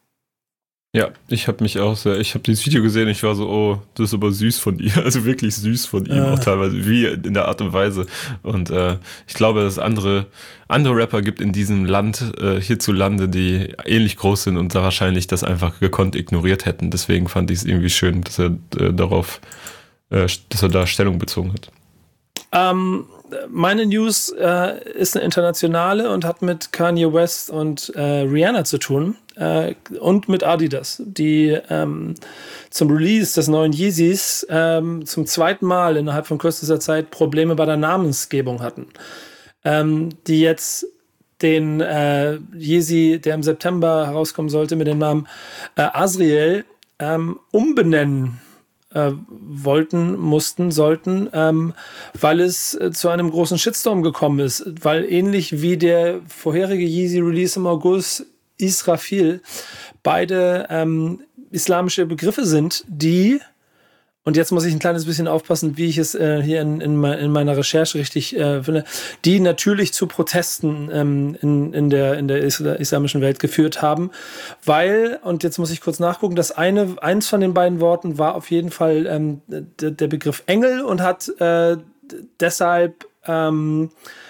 Ja, ich habe mich auch sehr, ich habe dieses Video gesehen, ich war so, oh, das ist aber süß von ihm, also wirklich süß von ihm, ja. auch teilweise, wie in der Art und Weise. Und äh, ich glaube, dass es andere, andere Rapper gibt in diesem Land, äh, hierzulande, die ähnlich groß sind und da wahrscheinlich das einfach gekonnt ignoriert hätten. Deswegen fand ich es irgendwie schön, dass er äh, darauf, äh, dass er da Stellung bezogen hat. Ähm, meine News äh, ist eine internationale und hat mit Kanye West und äh, Rihanna zu tun äh, und mit Adidas, die ähm, zum Release des neuen Yeezys ähm, zum zweiten Mal innerhalb von kürzester Zeit Probleme bei der Namensgebung hatten. Ähm, die jetzt den äh, Yeezy, der im September herauskommen sollte, mit dem Namen äh, Azriel ähm, umbenennen Äh, wollten, mussten, sollten, ähm, weil es äh, zu einem großen Shitstorm gekommen ist, weil ähnlich wie der vorherige Yeezy-Release im August, Israfil, beide ähm, islamische Begriffe sind, die, und jetzt muss ich ein kleines bisschen aufpassen, wie ich es äh, hier in, in, me- in meiner Recherche richtig äh, finde, die natürlich zu Protesten ähm, in, in der, in der isla- islamischen Welt geführt haben, weil, und jetzt muss ich kurz nachgucken, das eine, eins von den beiden Worten war auf jeden Fall ähm, d- der Begriff Engel und hat äh, deshalb ähm,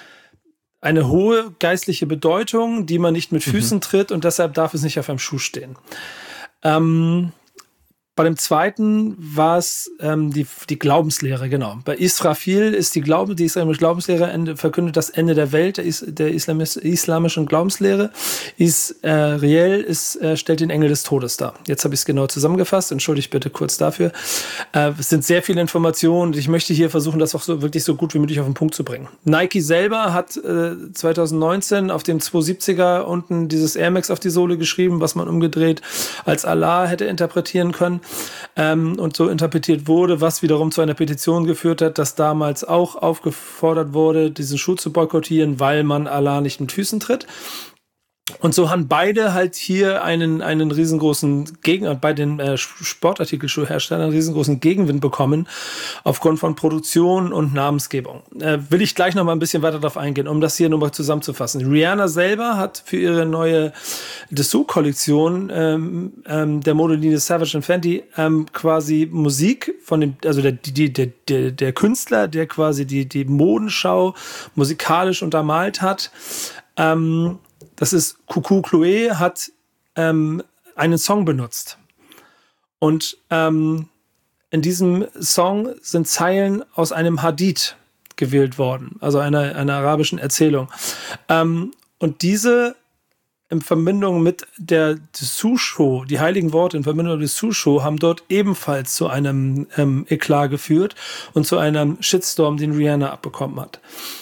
eine hohe geistliche Bedeutung, die man nicht mit Füßen mhm. tritt und deshalb darf es nicht auf einem Schuh stehen. Ähm, Bei dem zweiten war es ähm, die, die Glaubenslehre, genau. Bei Israfil ist die, Glaube, die islamische Glaubenslehre Ende, verkündet das Ende der Welt, der, Is, der Islamis, islamischen Glaubenslehre. Israel ist, äh, stellt den Engel des Todes dar. Jetzt habe ich es genau zusammengefasst, entschuldigt bitte kurz dafür. Äh, es sind sehr viele Informationen und ich möchte hier versuchen, das auch so wirklich so gut wie möglich auf den Punkt zu bringen. Nike selber hat äh, zwanzig neunzehn auf dem zweihundertsiebziger unten dieses Air Max auf die Sohle geschrieben, was man umgedreht als Allah hätte interpretieren können. Ähm, und so interpretiert wurde, was wiederum zu einer Petition geführt hat, dass damals auch aufgefordert wurde, diesen Schuh zu boykottieren, weil man Allah nicht mit Füßen tritt. Und so haben beide halt hier einen, einen riesengroßen Gegen, bei den äh, Sportartikelschuhherstellern einen riesengroßen Gegenwind bekommen, aufgrund von Produktion und Namensgebung. Äh, will ich gleich noch mal ein bisschen weiter darauf eingehen, um das hier nochmal zusammenzufassen. Rihanna selber hat für ihre neue Dessous-Kollektion ähm, ähm, der Modelinie Savage and Fenty ähm, quasi Musik von dem, also der, die, der, der, der Künstler, der quasi die, die Modenschau musikalisch untermalt hat, ähm, das ist Coucou Chloé, hat ähm, einen Song benutzt. Und ähm, in diesem Song sind Zeilen aus einem Hadith gewählt worden, also einer, einer arabischen Erzählung. Ähm, und diese in Verbindung mit der Dessous-Show, die heiligen Worte in Verbindung mit der Dessous-Show, haben dort ebenfalls zu einem ähm, Eklat geführt und zu einem Shitstorm, den Rihanna abbekommen hat.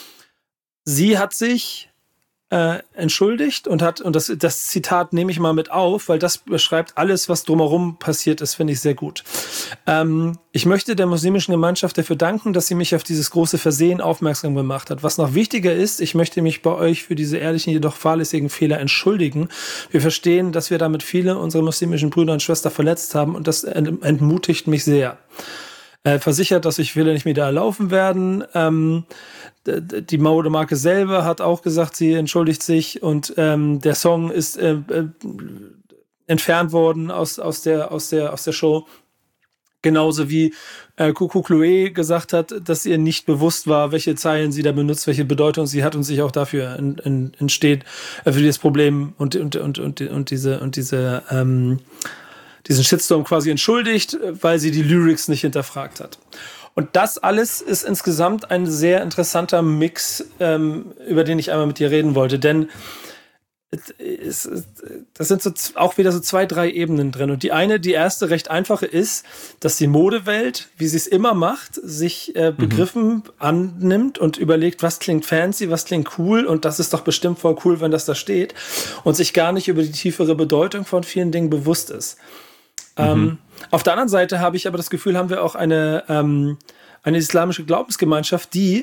Sie hat sich Äh, entschuldigt und hat, und das, das Zitat nehme ich mal mit auf, weil das beschreibt alles, was drumherum passiert ist, finde ich sehr gut. Ähm, ich möchte der muslimischen Gemeinschaft dafür danken, dass sie mich auf dieses große Versehen aufmerksam gemacht hat. Was noch wichtiger ist, ich möchte mich bei euch für diese ehrlichen, jedoch fahrlässigen Fehler entschuldigen. Wir verstehen, dass wir damit viele unserer muslimischen Brüder und Schwestern verletzt haben und das ent- entmutigt mich sehr. Äh, versichert, dass sich Fehler nicht mehr erlaufen werden. Ähm, die Modemarke selber hat auch gesagt, sie entschuldigt sich und ähm, der Song ist äh, äh, entfernt worden aus, aus, der, aus, der, aus der Show. Genauso wie äh, Coucou Chloé gesagt hat, dass ihr nicht bewusst war, welche Zeilen sie da benutzt, welche Bedeutung sie hat und sich auch dafür in, in, entsteht, äh, für dieses Problem und, und, und, und, und diese, und diese ähm, diesen Shitstorm quasi entschuldigt, weil sie die Lyrics nicht hinterfragt hat. Und das alles ist insgesamt ein sehr interessanter Mix, ähm, über den ich einmal mit dir reden wollte. Denn das sind so auch wieder so zwei, drei Ebenen drin. Und die eine, die erste, recht einfache ist, dass die Modewelt, wie sie es immer macht, sich äh, Begriffen mhm. annimmt und überlegt, was klingt fancy, was klingt cool, und das ist doch bestimmt voll cool, wenn das da steht, und sich gar nicht über die tiefere Bedeutung von vielen Dingen bewusst ist. Mhm. Ähm, auf der anderen Seite habe ich aber das Gefühl, haben wir auch eine, ähm, eine islamische Glaubensgemeinschaft, die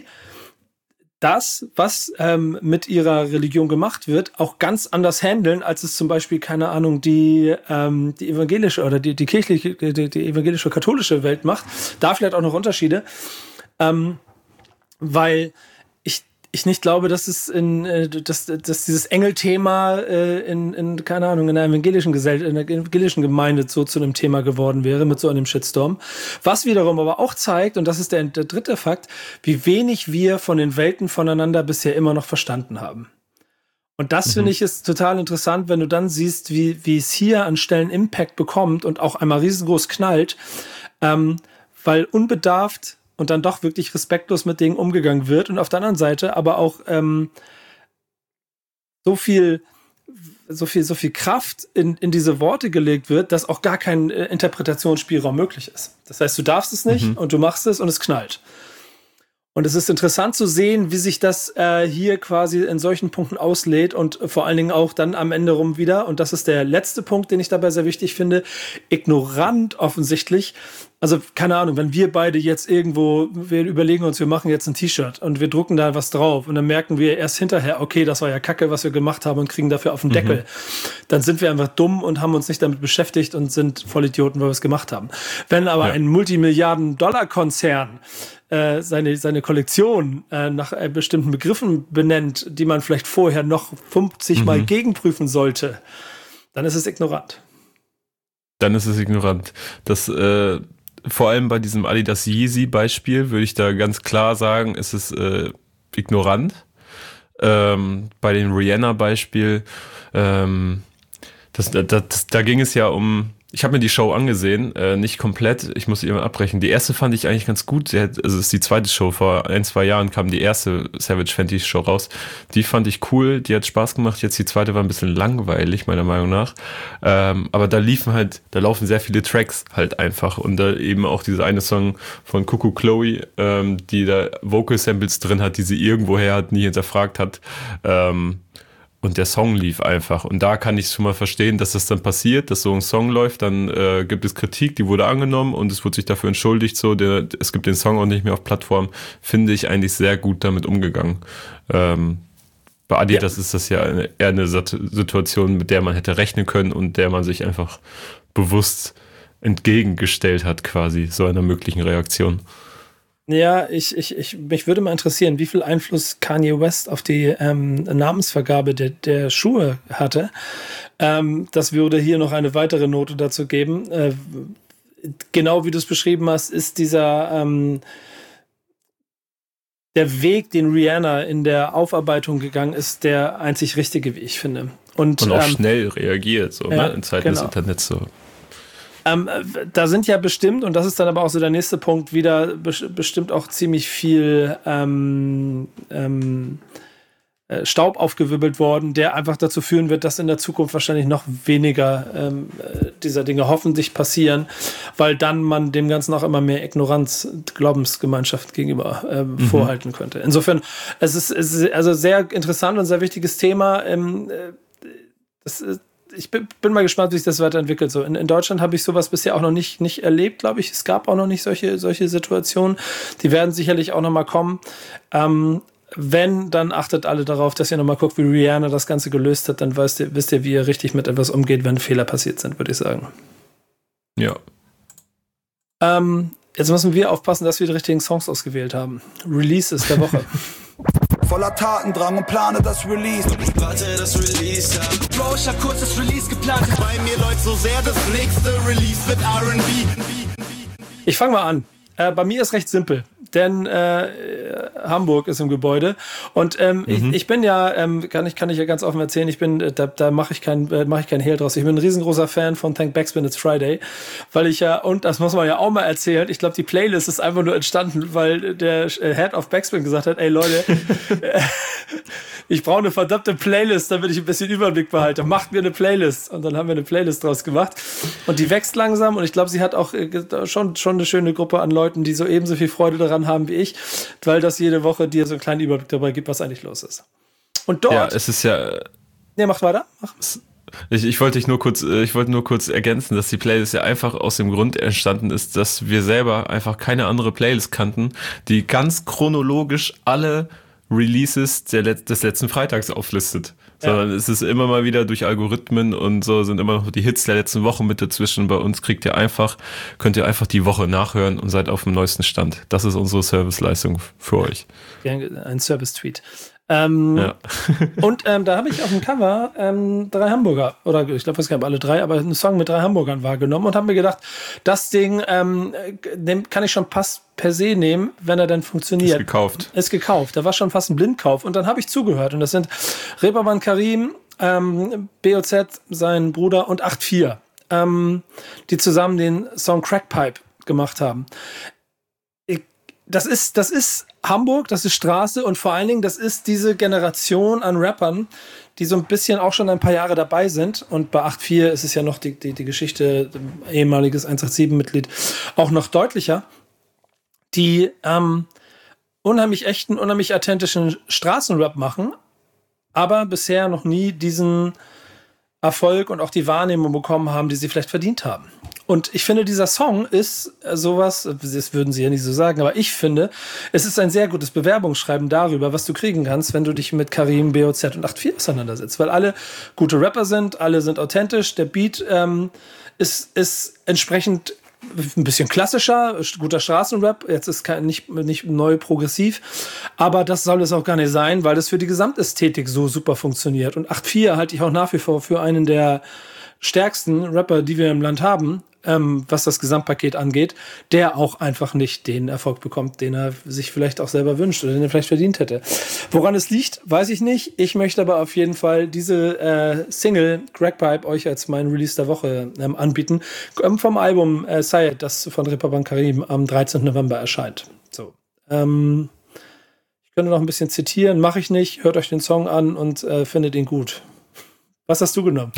das, was ähm, mit ihrer Religion gemacht wird, auch ganz anders handeln, als es zum Beispiel, keine Ahnung, die, ähm, die evangelische oder die, die kirchliche, die, die evangelische katholische Welt macht. Da vielleicht auch noch Unterschiede, ähm, weil ich, ich nicht glaube, dass es in, äh, dass, dass dieses Engelthema äh, in, in, keine Ahnung, in einer evangelischen Gesellschaft, in der evangelischen Gemeinde so zu einem Thema geworden wäre mit so einem Shitstorm. Was wiederum aber auch zeigt, und das ist der, der dritte Fakt, wie wenig wir von den Welten voneinander bisher immer noch verstanden haben. Und das, mhm. finde ich, ist total interessant, wenn du dann siehst, wie, wie es hier an Stellen Impact bekommt und auch einmal riesengroß knallt, ähm, weil unbedarft und dann doch wirklich respektlos mit Dingen umgegangen wird, und auf der anderen Seite aber auch ähm, so viel so viel, so viel Kraft in, in diese Worte gelegt wird, dass auch gar kein äh, Interpretationsspielraum möglich ist. Das heißt, du darfst es nicht, mhm. und du machst es und es knallt. Und es ist interessant zu sehen, wie sich das äh, hier quasi in solchen Punkten auslädt, und vor allen Dingen auch dann am Ende rum wieder, und das ist der letzte Punkt, den ich dabei sehr wichtig finde, ignorant offensichtlich. Also, keine Ahnung, wenn wir beide jetzt irgendwo, wir überlegen uns, wir machen jetzt ein T-Shirt und wir drucken da was drauf, und dann merken wir erst hinterher, okay, das war ja Kacke, was wir gemacht haben, und kriegen dafür auf den Deckel. Mhm. Dann sind wir einfach dumm und haben uns nicht damit beschäftigt und sind Vollidioten, weil wir es gemacht haben. Wenn aber ja. ein Multimilliarden-Dollar-Konzern äh, seine, seine Kollektion äh, nach äh, bestimmten Begriffen benennt, die man vielleicht vorher noch fünfzig Mal mhm. gegenprüfen sollte, dann ist es ignorant. Dann ist es ignorant. Das, äh, vor allem bei diesem Adidas Yeezy-Beispiel würde ich da ganz klar sagen, ist es äh, ignorant. Ähm, bei dem Rihanna-Beispiel, ähm, das, das, das, da ging es ja um, ich habe mir die Show angesehen, äh, nicht komplett, ich muss immer abbrechen. Die erste fand ich eigentlich ganz gut, sie hat, also es ist die zweite Show, vor ein, zwei Jahren kam die erste Savage Fenty Show raus. Die fand ich cool, die hat Spaß gemacht, jetzt die zweite war ein bisschen langweilig, meiner Meinung nach. Ähm, aber da liefen halt, da laufen sehr viele Tracks halt einfach, und da eben auch dieser eine Song von Cuckoo Chloe, ähm, die da Vocal Samples drin hat, die sie irgendwoher hat, nie hinterfragt hat. Ähm, Und der Song lief einfach. Und da kann ich schon mal verstehen, dass das dann passiert, dass so ein Song läuft, dann äh, gibt es Kritik, die wurde angenommen und es wurde sich dafür entschuldigt. So, der, es gibt den Song auch nicht mehr auf Plattform. Finde ich eigentlich sehr gut damit umgegangen. Ähm, bei Adidas ja. ist das ja eine, eher eine Situation, mit der man hätte rechnen können und der man sich einfach bewusst entgegengestellt hat, quasi, so einer möglichen Reaktion. Ja, ich, ich, ich, mich würde mal interessieren, wie viel Einfluss Kanye West auf die ähm, Namensvergabe der, der Schuhe hatte. Ähm, das würde hier noch eine weitere Note dazu geben. Äh, genau wie du es beschrieben hast, ist dieser ähm, der Weg, den Rihanna in der Aufarbeitung gegangen ist, der einzig richtige, wie ich finde. Und, Und auch ähm, schnell reagiert, so ja, ne? In Zeiten genau. des Internets so. Ähm, da sind ja bestimmt, und das ist dann aber auch so der nächste Punkt, wieder be- bestimmt auch ziemlich viel ähm, ähm, äh, Staub aufgewirbelt worden, der einfach dazu führen wird, dass in der Zukunft wahrscheinlich noch weniger ähm, dieser Dinge hoffentlich passieren, weil dann man dem Ganzen auch immer mehr Ignoranz Glaubensgemeinschaft gegenüber ähm, mhm. vorhalten könnte. Insofern, es ist, es ist also sehr interessant und sehr wichtiges Thema. Ähm, das ist Ich bin, bin mal gespannt, wie sich das weiterentwickelt. So in, in Deutschland habe ich sowas bisher auch noch nicht, nicht erlebt, glaube ich. Es gab auch noch nicht solche, solche Situationen. Die werden sicherlich auch noch mal kommen. Ähm, wenn, dann achtet alle darauf, dass ihr noch mal guckt, wie Rihanna das Ganze gelöst hat. Dann weißt ihr, wisst ihr, wie ihr richtig mit etwas umgeht, wenn Fehler passiert sind, würde ich sagen. Ja. Ähm, jetzt müssen wir aufpassen, dass wir die richtigen Songs ausgewählt haben. Releases der Woche. Voller Tatendrang und plane das Release. Warte, das Release ab. Bro, ich hab kurz das Release geplant. Bei mir läuft so sehr, das nächste Release wird R and B. Ich fange mal an. Äh, bei mir ist recht simpel. denn äh, Hamburg ist im Gebäude. Und ähm, mhm. ich, ich bin ja, ähm, kann ich kann ich ja ganz offen erzählen, ich bin, da, da mache ich kein, äh, mache ich kein Hehl draus. Ich bin ein riesengroßer Fan von Thank Backspin It's Friday, weil ich ja, und das muss man ja auch mal erzählen, ich glaube, die Playlist ist einfach nur entstanden, weil der Head of Backspin gesagt hat, ey Leute, ich brauche eine verdammte Playlist, damit ich ein bisschen Überblick behalte. Macht mir eine Playlist. Und dann haben wir eine Playlist draus gemacht. Und die wächst langsam. Und ich glaube, sie hat auch schon, schon eine schöne Gruppe an Leuten, die so ebenso viel Freude daran haben wie ich, weil das jede Woche dir so einen kleinen Überblick darüber gibt, was eigentlich los ist. Und dort... Ja, es ist ja... Ja, macht weiter. Mach. Ich, ich wollte dich nur kurz, ich wollte nur kurz ergänzen, dass die Playlist ja einfach aus dem Grund entstanden ist, dass wir selber einfach keine andere Playlist kannten, die ganz chronologisch alle Releases der Let- des letzten Freitags auflistet. Ja. Sondern es ist immer mal wieder durch Algorithmen und so sind immer noch die Hits der letzten Woche mit dazwischen. Bei uns kriegt ihr einfach, könnt ihr einfach die Woche nachhören und seid auf dem neuesten Stand. Das ist unsere Serviceleistung für euch. Ein Service-Tweet. Ähm, ja. Und ähm, da habe ich auf dem Cover ähm, drei Hamburger, oder ich glaube, es gab alle drei, aber einen Song mit drei Hamburgern wahrgenommen und habe mir gedacht, das Ding ähm, den kann ich schon fast per se nehmen, wenn er dann funktioniert. Ist gekauft. Ist gekauft. Da war schon fast ein Blindkauf. Und dann habe ich zugehört. Und das sind Reeperbahn Karim, ähm, B O Z, sein Bruder und acht vier, ähm, die zusammen den Song Crackpipe gemacht haben. Das ist, das ist Hamburg, das ist Straße und vor allen Dingen, das ist diese Generation an Rappern, die so ein bisschen auch schon ein paar Jahre dabei sind. Und bei acht vier ist es ja noch die, die, die Geschichte, ehemaliges eins acht sieben-Mitglied, auch noch deutlicher, die ähm, unheimlich echten, unheimlich authentischen Straßenrap machen, aber bisher noch nie diesen Erfolg und auch die Wahrnehmung bekommen haben, die sie vielleicht verdient haben. Und ich finde, dieser Song ist sowas, das würden sie ja nicht so sagen, aber ich finde, es ist ein sehr gutes Bewerbungsschreiben darüber, was du kriegen kannst, wenn du dich mit Karim, B O Z und acht vier auseinandersetzt. Weil alle gute Rapper sind, alle sind authentisch, der Beat ähm, ist, ist entsprechend ein bisschen klassischer, guter Straßenrap, jetzt ist kein, nicht, nicht neu progressiv, aber das soll es auch gar nicht sein, weil das für die Gesamtästhetik so super funktioniert. Und acht vier halte ich auch nach wie vor für einen der stärksten Rapper, die wir im Land haben, ähm, was das Gesamtpaket angeht, der auch einfach nicht den Erfolg bekommt, den er sich vielleicht auch selber wünscht oder den er vielleicht verdient hätte. Woran es liegt, weiß ich nicht. Ich möchte aber auf jeden Fall diese äh, Single Crackpipe euch als meinen Release der Woche ähm, anbieten. Ähm, vom Album äh, Sayed, das von Reeperbahn Karim am dreizehnten November erscheint. So. Ähm, ich könnte noch ein bisschen zitieren, mache ich nicht. Hört euch den Song an und äh, findet ihn gut. Was hast du genommen?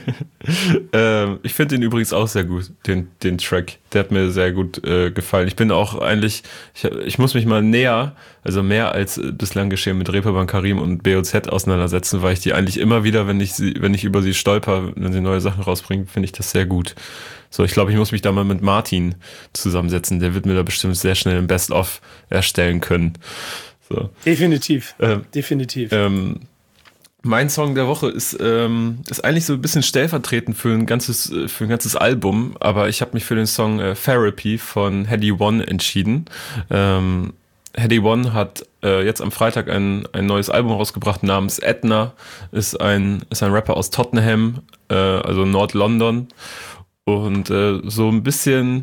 ähm, ich finde den übrigens auch sehr gut, den, den Track. Der hat mir sehr gut äh, gefallen. Ich bin auch eigentlich, ich, ich muss mich mal näher, also mehr als bislang geschehen, mit Reeperbahn Karim und B O Z auseinandersetzen, weil ich die eigentlich immer wieder, wenn ich sie, wenn ich über sie stolper, wenn sie neue Sachen rausbringen, finde ich das sehr gut. So, ich glaube, ich muss mich da mal mit Martin zusammensetzen. Der wird mir da bestimmt sehr schnell ein Best-of erstellen können. So. Definitiv. Ähm, Definitiv. Ähm, Mein Song der Woche ist, ähm, ist eigentlich so ein bisschen stellvertretend für ein ganzes, für ein ganzes Album, aber ich habe mich für den Song äh, Therapy von Heady One entschieden. Ähm, Heady One hat äh, jetzt am Freitag ein, ein neues Album rausgebracht namens Etna, ist ein, ist ein Rapper aus Tottenham, äh, also Nord-London und äh, so ein bisschen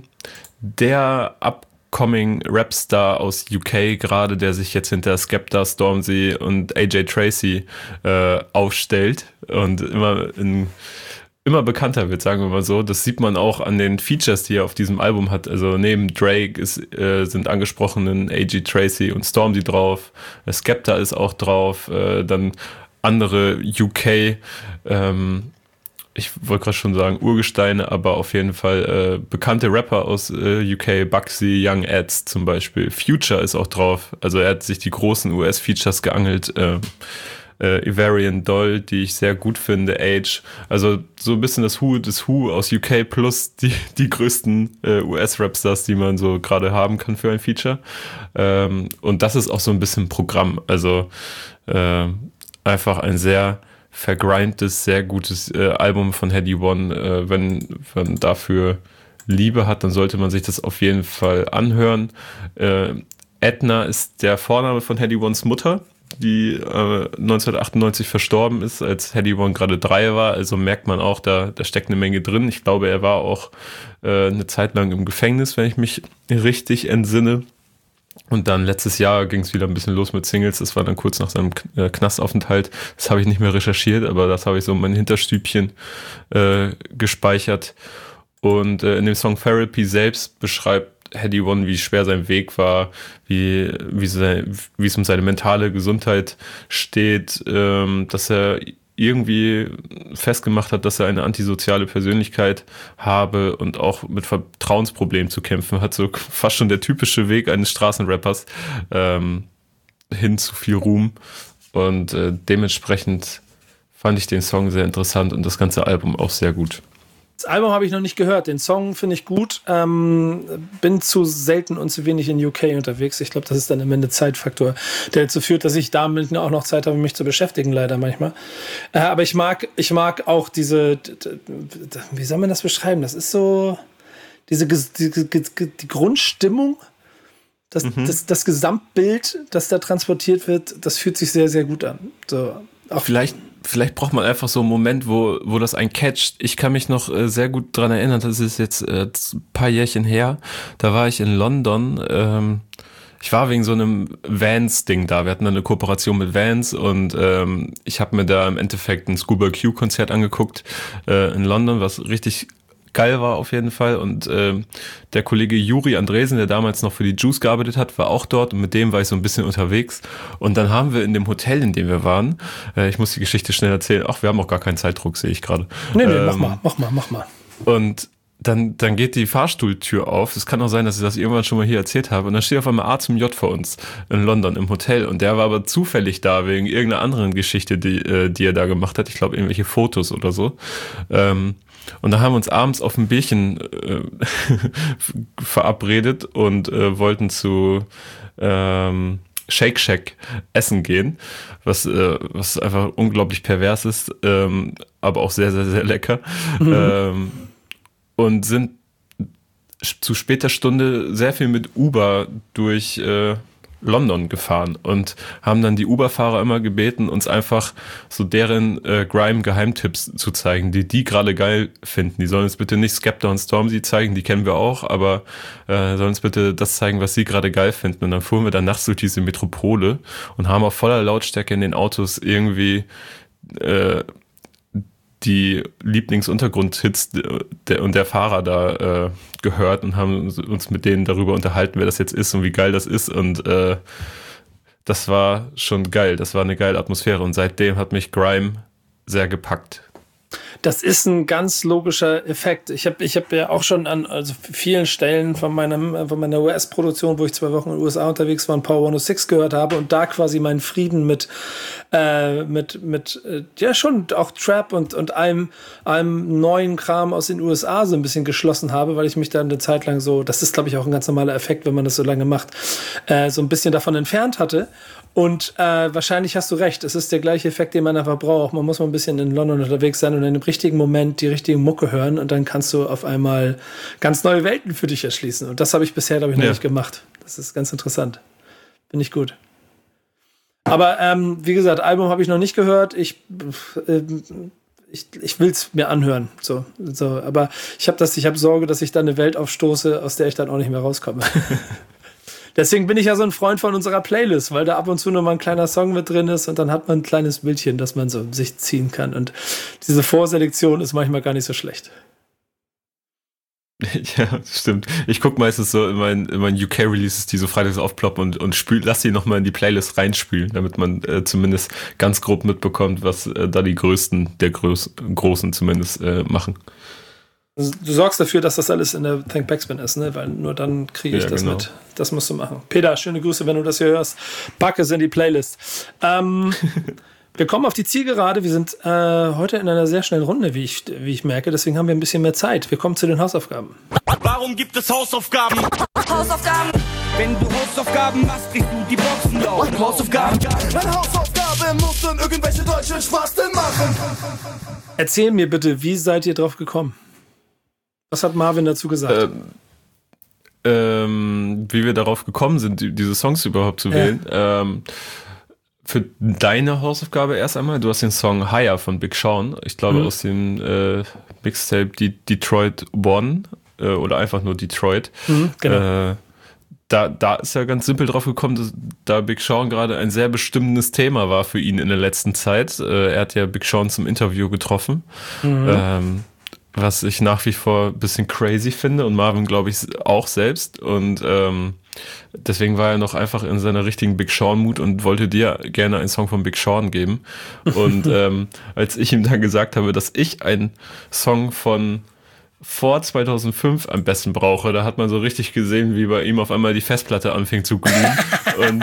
der ab Coming Rapstar aus U K gerade, der sich jetzt hinter Skepta, Stormzy und A J Tracy äh, aufstellt und immer in, immer bekannter wird, sagen wir mal so. Das sieht man auch an den Features, die er auf diesem Album hat. Also neben Drake ist, äh, sind angesprochenen A J Tracy und Stormzy drauf, Skepta ist auch drauf, äh, dann andere U K ähm, ich wollte gerade schon sagen Urgesteine, aber auf jeden Fall äh, bekannte Rapper aus äh, U K, Bugsy, Young Ads zum Beispiel. Future ist auch drauf, also er hat sich die großen U S-Features geangelt. Äh, äh, Ivarian Doll, die ich sehr gut finde, Age, also so ein bisschen das Who des Who aus U K plus die, die größten äh, U S-Rapstars, die man so gerade haben kann für ein Feature. Ähm, und das ist auch so ein bisschen Programm, also äh, einfach ein sehr vergrindtes, sehr gutes äh, Album von Heady One. Äh, wenn man dafür Liebe hat, dann sollte man sich das auf jeden Fall anhören. Äh, Etna ist der Vorname von Heady Ones Mutter, die äh, neunzehnhundertachtundneunzig verstorben ist, als Heady One gerade drei war. Also merkt man auch, da, da steckt eine Menge drin. Ich glaube, er war auch äh, eine Zeit lang im Gefängnis, wenn ich mich richtig entsinne. Und dann letztes Jahr ging es wieder ein bisschen los mit Singles. Das war dann kurz nach seinem äh, Knastaufenthalt. Das habe ich nicht mehr recherchiert, aber das habe ich so in mein Hinterstübchen äh, gespeichert. Und äh, in dem Song Therapy selbst beschreibt Headie One, wie schwer sein Weg war, wie, wie, sein, wie es um seine mentale Gesundheit steht, ähm, dass er irgendwie festgemacht hat, dass er eine antisoziale Persönlichkeit habe und auch mit Vertrauensproblemen zu kämpfen hat. So fast schon der typische Weg eines Straßenrappers ähm, hin zu viel Ruhm. Und äh, dementsprechend fand ich den Song sehr interessant und das ganze Album auch sehr gut. Das Album habe ich noch nicht gehört. Den Song finde ich gut. Ähm, bin zu selten und zu wenig in U K unterwegs. Ich glaube, das ist dann am Ende Zeitfaktor, der dazu führt, dass ich damit auch noch Zeit habe, mich zu beschäftigen, leider manchmal. Äh, aber ich mag, ich mag auch diese, wie soll man das beschreiben? Das ist so diese die, die, die Grundstimmung, das, mhm. das, das Gesamtbild, das da transportiert wird, das fühlt sich sehr, sehr gut an. So, auch vielleicht Vielleicht braucht man einfach so einen Moment, wo, wo das einen catcht. Ich kann mich noch äh, sehr gut dran erinnern, das ist jetzt äh, ein paar Jährchen her. Da war ich in London. Ähm, ich war wegen so einem Vans-Ding da. Wir hatten eine Kooperation mit Vans und ähm, ich habe mir da im Endeffekt ein Scuba Q-Konzert angeguckt äh, in London, was richtig geil war auf jeden Fall. Und äh, der Kollege Juri Andresen, der damals noch für die Juice gearbeitet hat, war auch dort und mit dem war ich so ein bisschen unterwegs. Und dann haben wir in dem Hotel, in dem wir waren, äh, ich muss die Geschichte schnell erzählen, ach, wir haben auch gar keinen Zeitdruck, sehe ich gerade. Nee, nee, ähm, mach mal, mach mal, mach mal. Und dann, dann geht die Fahrstuhltür auf. Es kann auch sein, dass ich das irgendwann schon mal hier erzählt habe. Und dann steht auf einmal A zum J vor uns in London im Hotel. Und der war aber zufällig da wegen irgendeiner anderen Geschichte, die, äh, die er da gemacht hat. Ich glaube, irgendwelche Fotos oder so. Ähm, Und da haben wir uns abends auf ein Bierchen äh, verabredet und äh, wollten zu ähm, Shake Shack essen gehen, was, äh, was einfach unglaublich pervers ist, ähm, aber auch sehr, sehr, sehr lecker. Mhm. Ähm, und sind zu später Stunde sehr viel mit Uber durch äh, London gefahren und haben dann die Uber-Fahrer immer gebeten, uns einfach so deren äh, Grime-Geheimtipps zu zeigen, die die gerade geil finden. Die sollen uns bitte nicht Skepta und Stormzy zeigen, die kennen wir auch, aber äh, sollen uns bitte das zeigen, was sie gerade geil finden. Und dann fuhren wir dann nachts durch diese Metropole und haben auf voller Lautstärke in den Autos irgendwie äh, die Lieblingsuntergrundhits der, und der Fahrer da äh, gehört und haben uns mit denen darüber unterhalten, wer das jetzt ist und wie geil das ist. Und äh, das war schon geil. Das war eine geile Atmosphäre. Und seitdem hat mich Grime sehr gepackt. Das ist ein ganz logischer Effekt. Ich habe ich hab ja auch schon an also vielen Stellen von, meinem, von meiner U S-Produktion, wo ich zwei Wochen in den U S A unterwegs war, und Power hundertsechs gehört habe und da quasi meinen Frieden mit, äh, mit, mit äh, ja schon auch Trap und, und allem, allem neuen Kram aus den U S A so ein bisschen geschlossen habe, weil ich mich da eine Zeit lang so, das ist glaube ich auch ein ganz normaler Effekt, wenn man das so lange macht, äh, so ein bisschen davon entfernt hatte. Und äh, wahrscheinlich hast du recht, es ist der gleiche Effekt, den man einfach braucht. Man muss mal ein bisschen in London unterwegs sein und in dem richtigen Moment die richtige Mucke hören und dann kannst du auf einmal ganz neue Welten für dich erschließen. Und das habe ich bisher, glaube ich, noch ja. nicht gemacht. Das ist ganz interessant. Finde ich gut. Aber ähm, wie gesagt, Album habe ich noch nicht gehört. Ich, äh, ich, ich will es mir anhören. So, so. Aber ich habe das, ich habe Sorge, dass ich da eine Welt aufstoße, aus der ich dann auch nicht mehr rauskomme. Deswegen bin ich ja so ein Freund von unserer Playlist, weil da ab und zu nur mal ein kleiner Song mit drin ist und dann hat man ein kleines Bildchen, das man so sich ziehen kann. Und diese Vorselektion ist manchmal gar nicht so schlecht. Ja, stimmt. Ich gucke meistens so in meinen, in meinen U K-Releases, die so freitags aufploppen und, und spül, lass die nochmal in die Playlist reinspülen, damit man äh, zumindest ganz grob mitbekommt, was äh, da die Größten der Groß, Großen zumindest äh, machen. Du sorgst dafür, dass das alles in der Think Backspin ist, ne? Weil nur dann kriege ich ja, das genau. mit. Das musst du machen. Peter, schöne Grüße, wenn du das hier hörst. Pack es in die Playlist. Ähm, wir kommen auf die Zielgerade. Wir sind äh, heute in einer sehr schnellen Runde, wie ich, wie ich merke. Deswegen haben wir ein bisschen mehr Zeit. Wir kommen zu den Hausaufgaben. Warum gibt es Hausaufgaben? Hausaufgaben. Wenn du Hausaufgaben machst, kriegst du die Boxen laut. Hausaufgaben. Eine Hausaufgabe muss dann irgendwelche deutschen Spasten machen. Erzähl mir bitte, wie seid ihr drauf gekommen? Was hat Marvin dazu gesagt? Ähm, ähm, wie wir darauf gekommen sind, die, diese Songs überhaupt zu wählen. Ja. Ähm, für deine Hausaufgabe erst einmal, du hast den Song Higher von Big Sean, ich glaube mhm. aus dem äh, Mixtape Die Detroit One äh, oder einfach nur Detroit. Mhm, genau. Äh, da, da ist er ganz simpel drauf gekommen, dass da Big Sean gerade ein sehr bestimmendes Thema war für ihn in der letzten Zeit. Äh, er hat ja Big Sean zum Interview getroffen, mhm. ähm, was ich nach wie vor ein bisschen crazy finde und Marvin, glaube ich, auch selbst. Und ähm, deswegen war er noch einfach in seiner richtigen Big Sean-Mut und wollte dir gerne einen Song von Big Sean geben. Und ähm, als ich ihm dann gesagt habe, dass ich einen Song von vor zweitausendfünf am besten brauche, da hat man so richtig gesehen, wie bei ihm auf einmal die Festplatte anfing zu glühen und,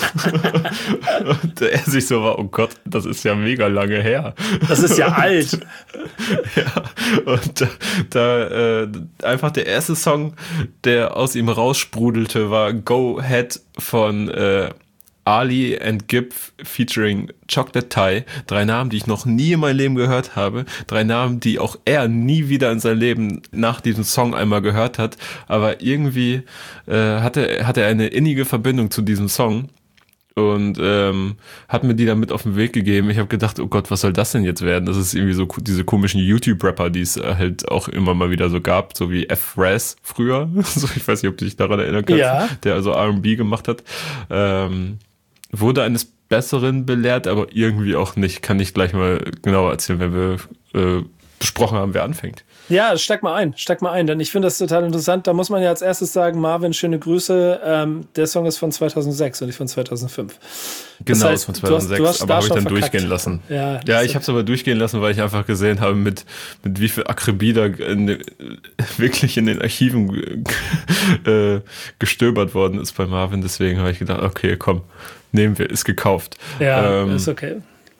und er sich so war, oh Gott, das ist ja mega lange her. Das ist ja alt. Ja, und da, da äh, einfach der erste Song, der aus ihm raussprudelte, war Go Ahead von äh, Ali and Gibb featuring Chocolate Thai. Drei Namen, die ich noch nie in meinem Leben gehört habe. Drei Namen, die auch er nie wieder in seinem Leben nach diesem Song einmal gehört hat. Aber irgendwie äh, hatte, hatte er eine innige Verbindung zu diesem Song und ähm, hat mir die damit auf den Weg gegeben. Ich habe gedacht, oh Gott, was soll das denn jetzt werden? Das ist irgendwie so diese komischen YouTube-Rapper, die es halt auch immer mal wieder so gab, so wie F-Raz früher. So, ich weiß nicht, ob du dich daran erinnern kannst, ja. Der also R and B gemacht hat. Ähm, wurde eines Besseren belehrt, aber irgendwie auch nicht. Kann ich gleich mal genauer erzählen, wenn wir äh, besprochen haben, wer anfängt. Ja, steig mal ein, steig mal ein, denn ich finde das total interessant. Da muss man ja als erstes sagen, Marvin, schöne Grüße. Ähm, der Song ist von zweitausendsechs und nicht von zweitausendfünf. Genau, das heißt, von zweitausendsechs, du hast, du hast aber habe ich dann verkackt. durchgehen lassen. Ja, ja ich habe es aber durchgehen lassen, weil ich einfach gesehen habe, mit, mit wie viel Akribie da in, wirklich in den Archiven äh, gestöbert worden ist bei Marvin. Deswegen habe ich gedacht, okay, komm, nehmen wir, ist gekauft. Ja, ähm, ist okay.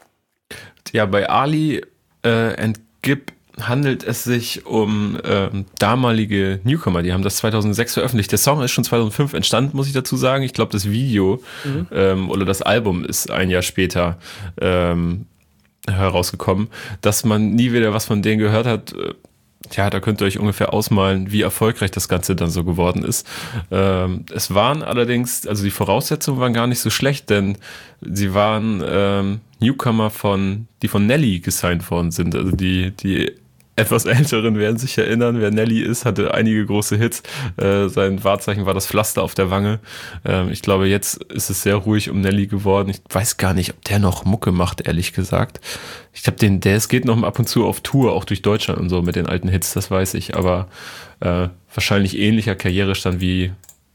Ja, bei Ali äh, and Gibb handelt es sich um ähm, damalige Newcomer, die haben das zweitausendsechs veröffentlicht. Der Song ist schon zweitausendfünf entstanden, muss ich dazu sagen. Ich glaube, das Video mhm. ähm, oder das Album ist ein Jahr später ähm, herausgekommen. Dass man nie wieder was von denen gehört hat, äh, ja, da könnt ihr euch ungefähr ausmalen, wie erfolgreich das Ganze dann so geworden ist. Ähm, es waren allerdings, also die Voraussetzungen waren gar nicht so schlecht, denn sie waren ähm, Newcomer von, die von Nelly gesigned worden sind. Also die, die etwas Älteren werden sich erinnern, wer Nelly ist, hatte einige große Hits. Äh, sein Wahrzeichen war das Pflaster auf der Wange. Ähm, ich glaube, jetzt ist es sehr ruhig um Nelly geworden. Ich weiß gar nicht, ob der noch Mucke macht, ehrlich gesagt. Ich glaube, den, der es geht noch ab und zu auf Tour, auch durch Deutschland und so mit den alten Hits, das weiß ich. Aber äh, wahrscheinlich ähnlicher Karrierestand wie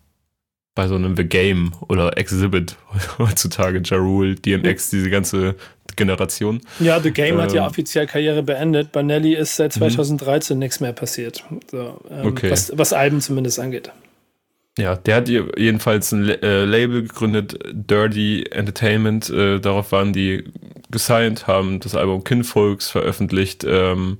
bei so einem The Game oder Exhibit heutzutage, Ja Rule, D M X, diese ganze Generation. Ja, The Game ähm, hat ja Ähm, offiziell Karriere beendet. Bei Nelly ist seit zweitausenddreizehn mhm. nichts mehr passiert. So, ähm, Okay. was, was Alben zumindest angeht. Ja, der hat jedenfalls ein äh, Label gegründet, Dirty Entertainment. Äh, darauf waren die gesigned, haben das Album Kinfolks veröffentlicht, ähm,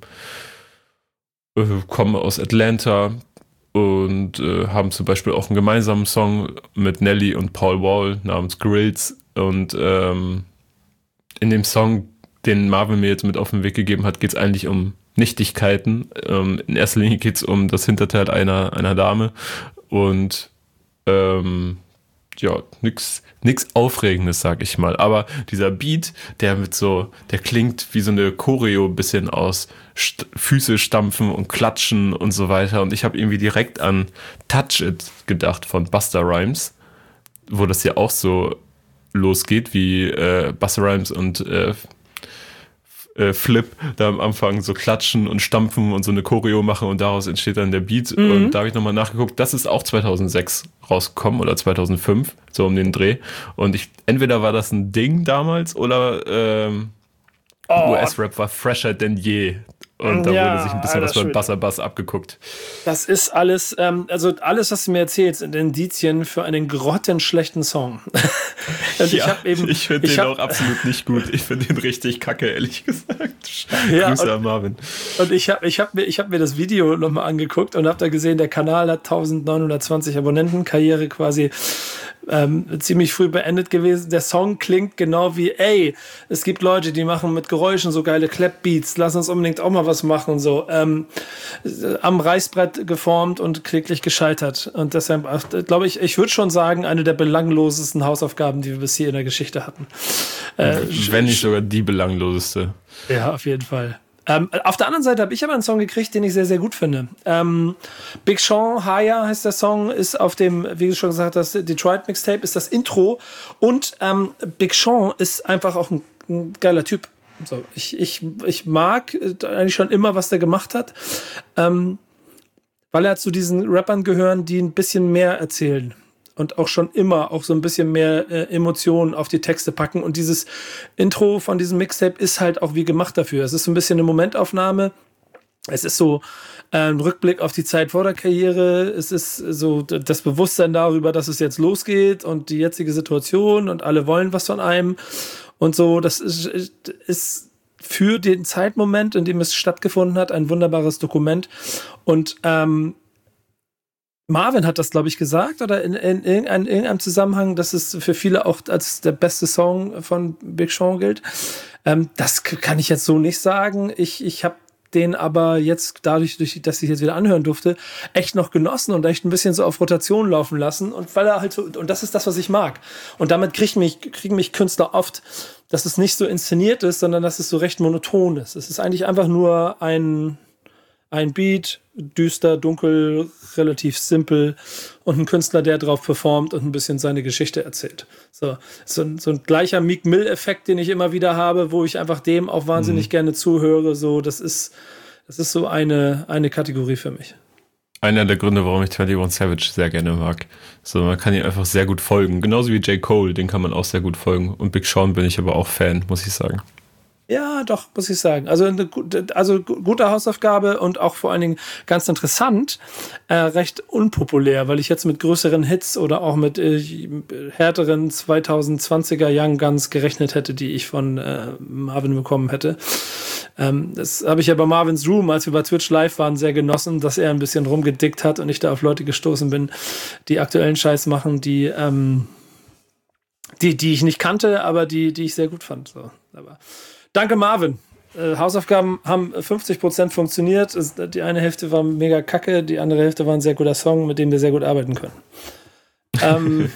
äh, kommen aus Atlanta und äh, haben zum Beispiel auch einen gemeinsamen Song mit Nelly und Paul Wall namens Grills. Und ähm, in dem Song, den Marvin mir jetzt mit auf den Weg gegeben hat, geht es eigentlich um Nichtigkeiten. Ähm, in erster Linie geht es um das Hinterteil einer, einer Dame. Und ähm, ja, nix, nix Aufregendes, sag ich mal. Aber dieser Beat, der mit so, der klingt wie so eine Choreo ein bisschen aus St- Füße stampfen und klatschen und so weiter. Und ich habe irgendwie direkt an Touch It gedacht von Busta Rhymes, wo das ja auch so losgeht, wie äh, Busta Rhymes und äh, äh, Flip da am Anfang so klatschen und stampfen und so eine Choreo machen und daraus entsteht dann der Beat. Mhm. Und da habe ich nochmal nachgeguckt, das ist auch zweitausendsechs rausgekommen oder zweitausendfünf, so um den Dreh. Und ich, entweder war das ein Ding damals oder ähm, Oh. U S-Rap war fresher denn je. Und da Ja, wurde sich ein bisschen alter was von Schwede. Busta Bass abgeguckt. Das ist alles, ähm, also alles, was du mir erzählst, sind Indizien für einen grottenschlechten Song. Und Ja, hab eben, ich finde den hab- auch absolut nicht gut. Ich finde den richtig kacke, ehrlich gesagt. Ja, Grüße und- an Marvin. Und ich habe ich hab mir, ich hab mir das Video nochmal angeguckt und habe da gesehen, der Kanal hat neunzehnhundertzwanzig Abonnenten, Karriere quasi ähm, ziemlich früh beendet gewesen. Der Song klingt genau wie, ey, es gibt Leute, die machen mit Geräuschen so geile Clap-Beats, lass uns unbedingt auch mal was machen und so. Ähm, am Reißbrett geformt und kläglich gescheitert. Und deshalb, glaube ich, ich würde schon sagen, eine der belanglosesten Hausaufgaben, die wir bis hier in der Geschichte hatten. Äh, Wenn nicht sogar die belangloseste. ja, auf jeden Fall. Ähm, auf der anderen Seite habe ich aber einen Song gekriegt, den ich sehr, sehr gut finde. Ähm, Big Sean, Higher heißt der Song, ist auf dem, wie du schon gesagt hast, Detroit Mixtape, ist das Intro. Und ähm, Big Sean ist einfach auch ein, ein geiler Typ. So, ich, ich, ich mag eigentlich schon immer, was der gemacht hat, ähm, weil er zu diesen Rappern gehören, die ein bisschen mehr erzählen. Und auch schon immer auch so ein bisschen mehr äh, Emotionen auf die Texte packen. Und dieses Intro von diesem Mixtape ist halt auch wie gemacht dafür. Es ist so ein bisschen eine Momentaufnahme. Es ist so äh, ein Rückblick auf die Zeit vor der Karriere. Es ist so das Bewusstsein darüber, dass es jetzt losgeht und die jetzige Situation und alle wollen was von einem. Und so, das ist, ist für den Zeitmoment, in dem es stattgefunden hat, ein wunderbares Dokument. Und ähm, Marvin hat das, glaube ich, gesagt oder in, in, in, in irgendeinem Zusammenhang, dass es für viele auch als der beste Song von Big Sean gilt. Ähm, das kann ich jetzt so nicht sagen. Ich, ich habe den aber jetzt, dadurch, dass ich jetzt wieder anhören durfte, echt noch genossen und echt ein bisschen so auf Rotation laufen lassen. Und weil er halt so, und das ist das, was ich mag. Und damit kriegen mich, kriegen mich Künstler oft, dass es nicht so inszeniert ist, sondern dass es so recht monoton ist. Es ist eigentlich einfach nur ein Ein Beat, düster, dunkel, relativ simpel und ein Künstler, der drauf performt und ein bisschen seine Geschichte erzählt. So, so, ein, so ein gleicher Meek Mill-Effekt, den ich immer wieder habe, wo ich einfach dem auch wahnsinnig mhm. gerne zuhöre. So, das ist, das ist so eine, eine Kategorie für mich. Einer der Gründe, warum ich einundzwanzig Savage sehr gerne mag. So, man kann ihm einfach sehr gut folgen. Genauso wie J. Cole, den kann man auch sehr gut folgen. Und Big Sean bin ich aber auch Fan, muss ich sagen. Ja, doch, muss ich sagen. Also eine gute, also gute Hausaufgabe und auch vor allen Dingen ganz interessant, äh, recht unpopulär, weil ich jetzt mit größeren Hits oder auch mit äh, härteren zweitausendzwanziger Young Guns gerechnet hätte, die ich von äh, Marvin bekommen hätte. Ähm, das habe ich ja bei Marvin's Room, als wir bei Twitch live waren, sehr genossen, dass er ein bisschen rumgedickt hat und ich da auf Leute gestoßen bin, die aktuellen Scheiß machen, die, ähm, die, die ich nicht kannte, aber die, die ich sehr gut fand. So, aber danke, Marvin. Äh, Hausaufgaben haben fünfzig Prozent funktioniert. Die eine Hälfte war mega kacke, die andere Hälfte war ein sehr guter Song, mit dem wir sehr gut arbeiten können. ähm,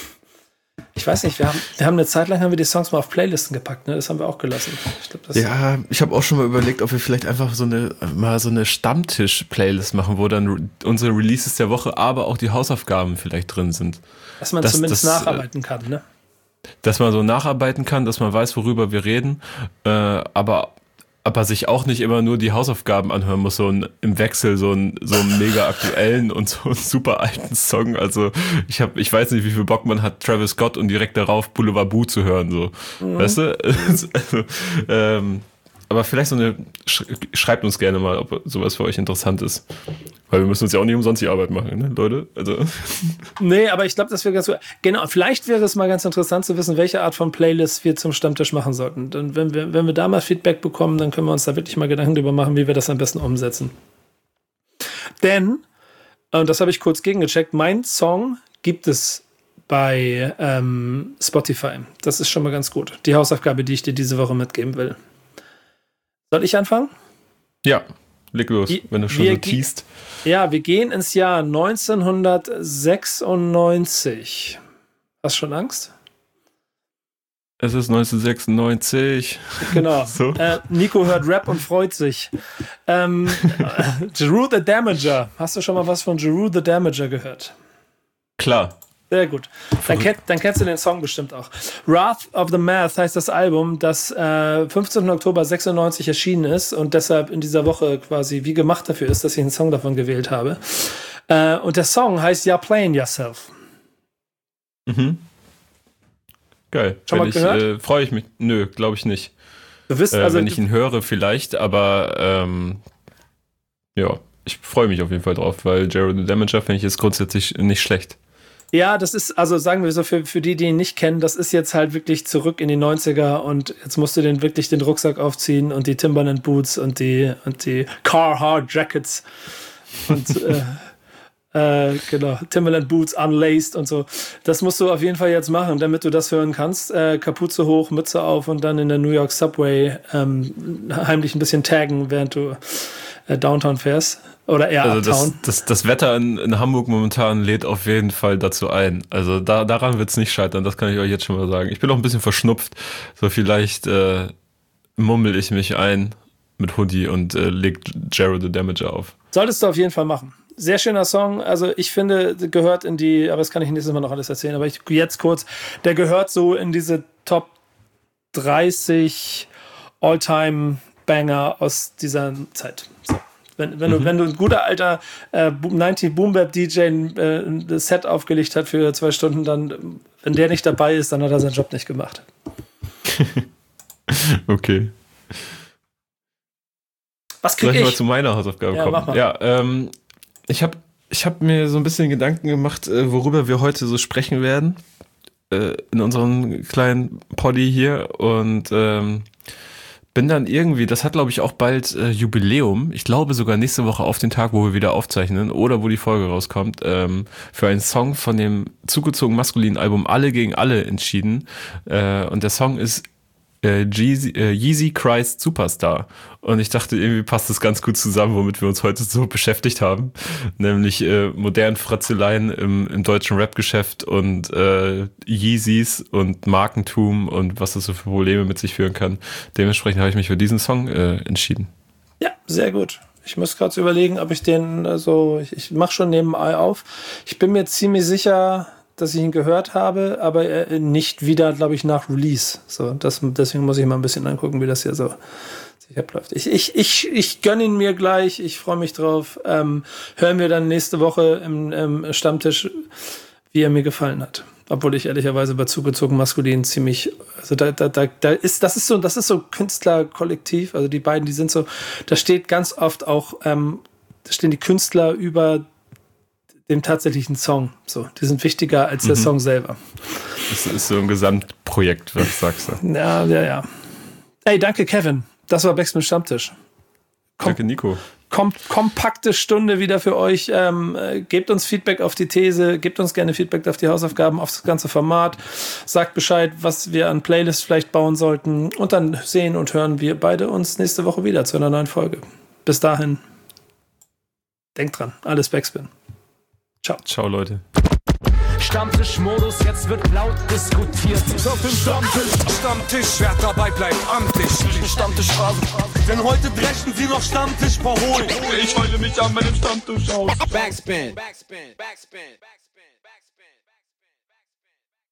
ich weiß nicht, wir haben, wir haben eine Zeit lang haben wir die Songs mal auf Playlisten gepackt, ne? Das haben wir auch gelassen. Ich glaub, das ja, ich habe auch schon mal überlegt, ob wir vielleicht einfach so eine mal so eine Stammtisch-Playlist machen, wo dann unsere Releases der Woche, aber auch die Hausaufgaben vielleicht drin sind. Dass man das, zumindest das, nacharbeiten kann, ne? Dass man so nacharbeiten kann, dass man weiß, worüber wir reden, äh, aber, aber sich auch nicht immer nur die Hausaufgaben anhören muss, so ein, im Wechsel so einen so einen mega aktuellen und so einen super alten Song. Also ich habe, ich weiß nicht, wie viel Bock man hat, Travis Scott und direkt darauf Boulevard Boo zu hören, so, mhm. weißt du? also, ähm, aber vielleicht so eine, sch- schreibt uns gerne mal, ob sowas für euch interessant ist. Weil wir müssen uns ja auch nicht umsonst die Arbeit machen, ne, Leute? Also. Nee, aber ich glaube, das wäre ganz gut. Genau, vielleicht wäre es mal ganz interessant zu wissen, welche Art von Playlist wir zum Stammtisch machen sollten. Dann, wenn wir, wenn wir da mal Feedback bekommen, dann können wir uns da wirklich mal Gedanken drüber machen, wie wir das am besten umsetzen. Denn, und das habe ich kurz gegengecheckt, mein Song gibt es bei ähm, Spotify. Das ist schon mal ganz gut. Die Hausaufgabe, die ich dir diese Woche mitgeben will. Soll ich anfangen? Ja, leg los, die, wenn du schon so teast. Ja, wir gehen ins Jahr neunzehnhundertsechsundneunzig. Hast du schon Angst? Es ist neunzehnhundertsechsundneunzig. Genau. so. äh, Nico hört Rap und freut sich. Ähm, Jeru the Damager. Hast du schon mal was von Jeru the Damager gehört? Klar. Sehr gut. Dann, kenn, dann kennst du den Song bestimmt auch. Wrath of the Math heißt das Album, das äh, fünfzehnten Oktober sechsundneunzig erschienen ist und deshalb in dieser Woche quasi wie gemacht dafür ist, dass ich einen Song davon gewählt habe. Äh, und der Song heißt You're Playing Yourself. Mhm. Geil. Schon mal ich, gehört? Äh, freue ich mich. Nö, glaube ich nicht. Du wirst äh, also, wenn ich ihn höre, vielleicht, aber ähm, ja, ich freue mich auf jeden Fall drauf, weil Jared the Damager finde ich jetzt grundsätzlich nicht schlecht. Ja, das ist, also sagen wir so, für, für die, die ihn nicht kennen, das ist jetzt halt wirklich zurück in die neunziger und jetzt musst du den wirklich den Rucksack aufziehen und die Timberland Boots und die, und die Carhartt Jackets und äh, äh, genau, Timberland Boots unlaced und so. Das musst du auf jeden Fall jetzt machen, damit du das hören kannst. Äh, Kapuze hoch, Mütze auf und dann in der New York Subway ähm, heimlich ein bisschen taggen, während du äh, Downtown fährst. Oder eher also Uptown. Das, das, das Wetter in, in Hamburg momentan lädt auf jeden Fall dazu ein. Also da, daran wird es nicht scheitern, das kann ich euch jetzt schon mal sagen. Ich bin auch ein bisschen verschnupft, so vielleicht äh, mummel ich mich ein mit Hoodie und äh, legt Jero the Damager auf. Solltest du auf jeden Fall machen. Sehr schöner Song. Also ich finde, gehört in die, aber das kann ich nächstes Mal noch alles erzählen, aber ich jetzt kurz, der gehört so in diese Top dreißig All-Time-Banger aus dieser Zeit. So. Wenn, wenn, mhm. du, wenn du ein guter alter äh, neunzig Boom-Bap-D J äh, ein Set aufgelegt hat für zwei Stunden, dann, wenn der nicht dabei ist, dann hat er seinen Job nicht gemacht. Okay. Was krieg Soll ich ich? mal zu meiner Hausaufgabe ja, kommen? Mach mal. Ja, ähm, ich habe ich hab mir so ein bisschen Gedanken gemacht, äh, worüber wir heute so sprechen werden äh, in unserem kleinen Poddy hier und ähm, bin dann irgendwie, das hat glaube ich auch bald äh, Jubiläum, ich glaube sogar nächste Woche auf den Tag, wo wir wieder aufzeichnen oder wo die Folge rauskommt, ähm, für einen Song von dem zugezogen maskulinen Album Alle gegen Alle entschieden äh, und der Song ist äh, Yeezy, äh, Yeezy Christ Superstar und ich dachte, irgendwie passt das ganz gut zusammen, womit wir uns heute so beschäftigt haben, nämlich äh, modernen Fratzeleien im, im deutschen Rap-Geschäft und äh, Yeezys und Markentum und was das so für Probleme mit sich führen kann. Dementsprechend habe ich mich für diesen Song äh, entschieden. Ja, sehr gut. Ich muss gerade überlegen, ob ich den, also ich, ich mache schon nebenbei auf. Ich bin mir ziemlich sicher, dass ich ihn gehört habe, aber äh, nicht wieder, glaube ich, nach Release. So, das, deswegen muss ich mal ein bisschen angucken, wie das hier so sich abläuft. Ich, ich, ich, ich gönne ihn mir gleich, ich freue mich drauf. Ähm, hören wir dann nächste Woche im, im Stammtisch, wie er mir gefallen hat. Obwohl ich ehrlicherweise bei zugezogen maskulin ziemlich, also da, da, da, da ist, das ist so, das ist so Künstlerkollektiv, also die beiden, die sind so, da steht ganz oft auch, ähm, da stehen die Künstler über dem tatsächlichen Song. So, die sind wichtiger als der mhm. Song selber. Das ist so ein Gesamtprojekt, was sagst du? Ja, ja, ja. Ey, danke Kevin. Das war Backspin Stammtisch. Kom- danke Nico. Kom- kompakte Stunde wieder für euch. Ähm, äh, gebt uns Feedback auf die These, gebt uns gerne Feedback auf die Hausaufgaben, auf das ganze Format. Sagt Bescheid, was wir an Playlists vielleicht bauen sollten. Und dann sehen und hören wir beide uns nächste Woche wieder zu einer neuen Folge. Bis dahin. Denkt dran, alles Backspin. Ciao. Ciao, Leute. Stammtischmodus, jetzt wird laut diskutiert. Auf dem Stammtisch, Stammtisch, wer dabei bleibt, amtlich. Stammtischphase, denn heute brechen sie noch Stammtisch verholen. Ich heule mich an meinem Stammtisch aus. Backspin, Backspin, Backspin, Backspin.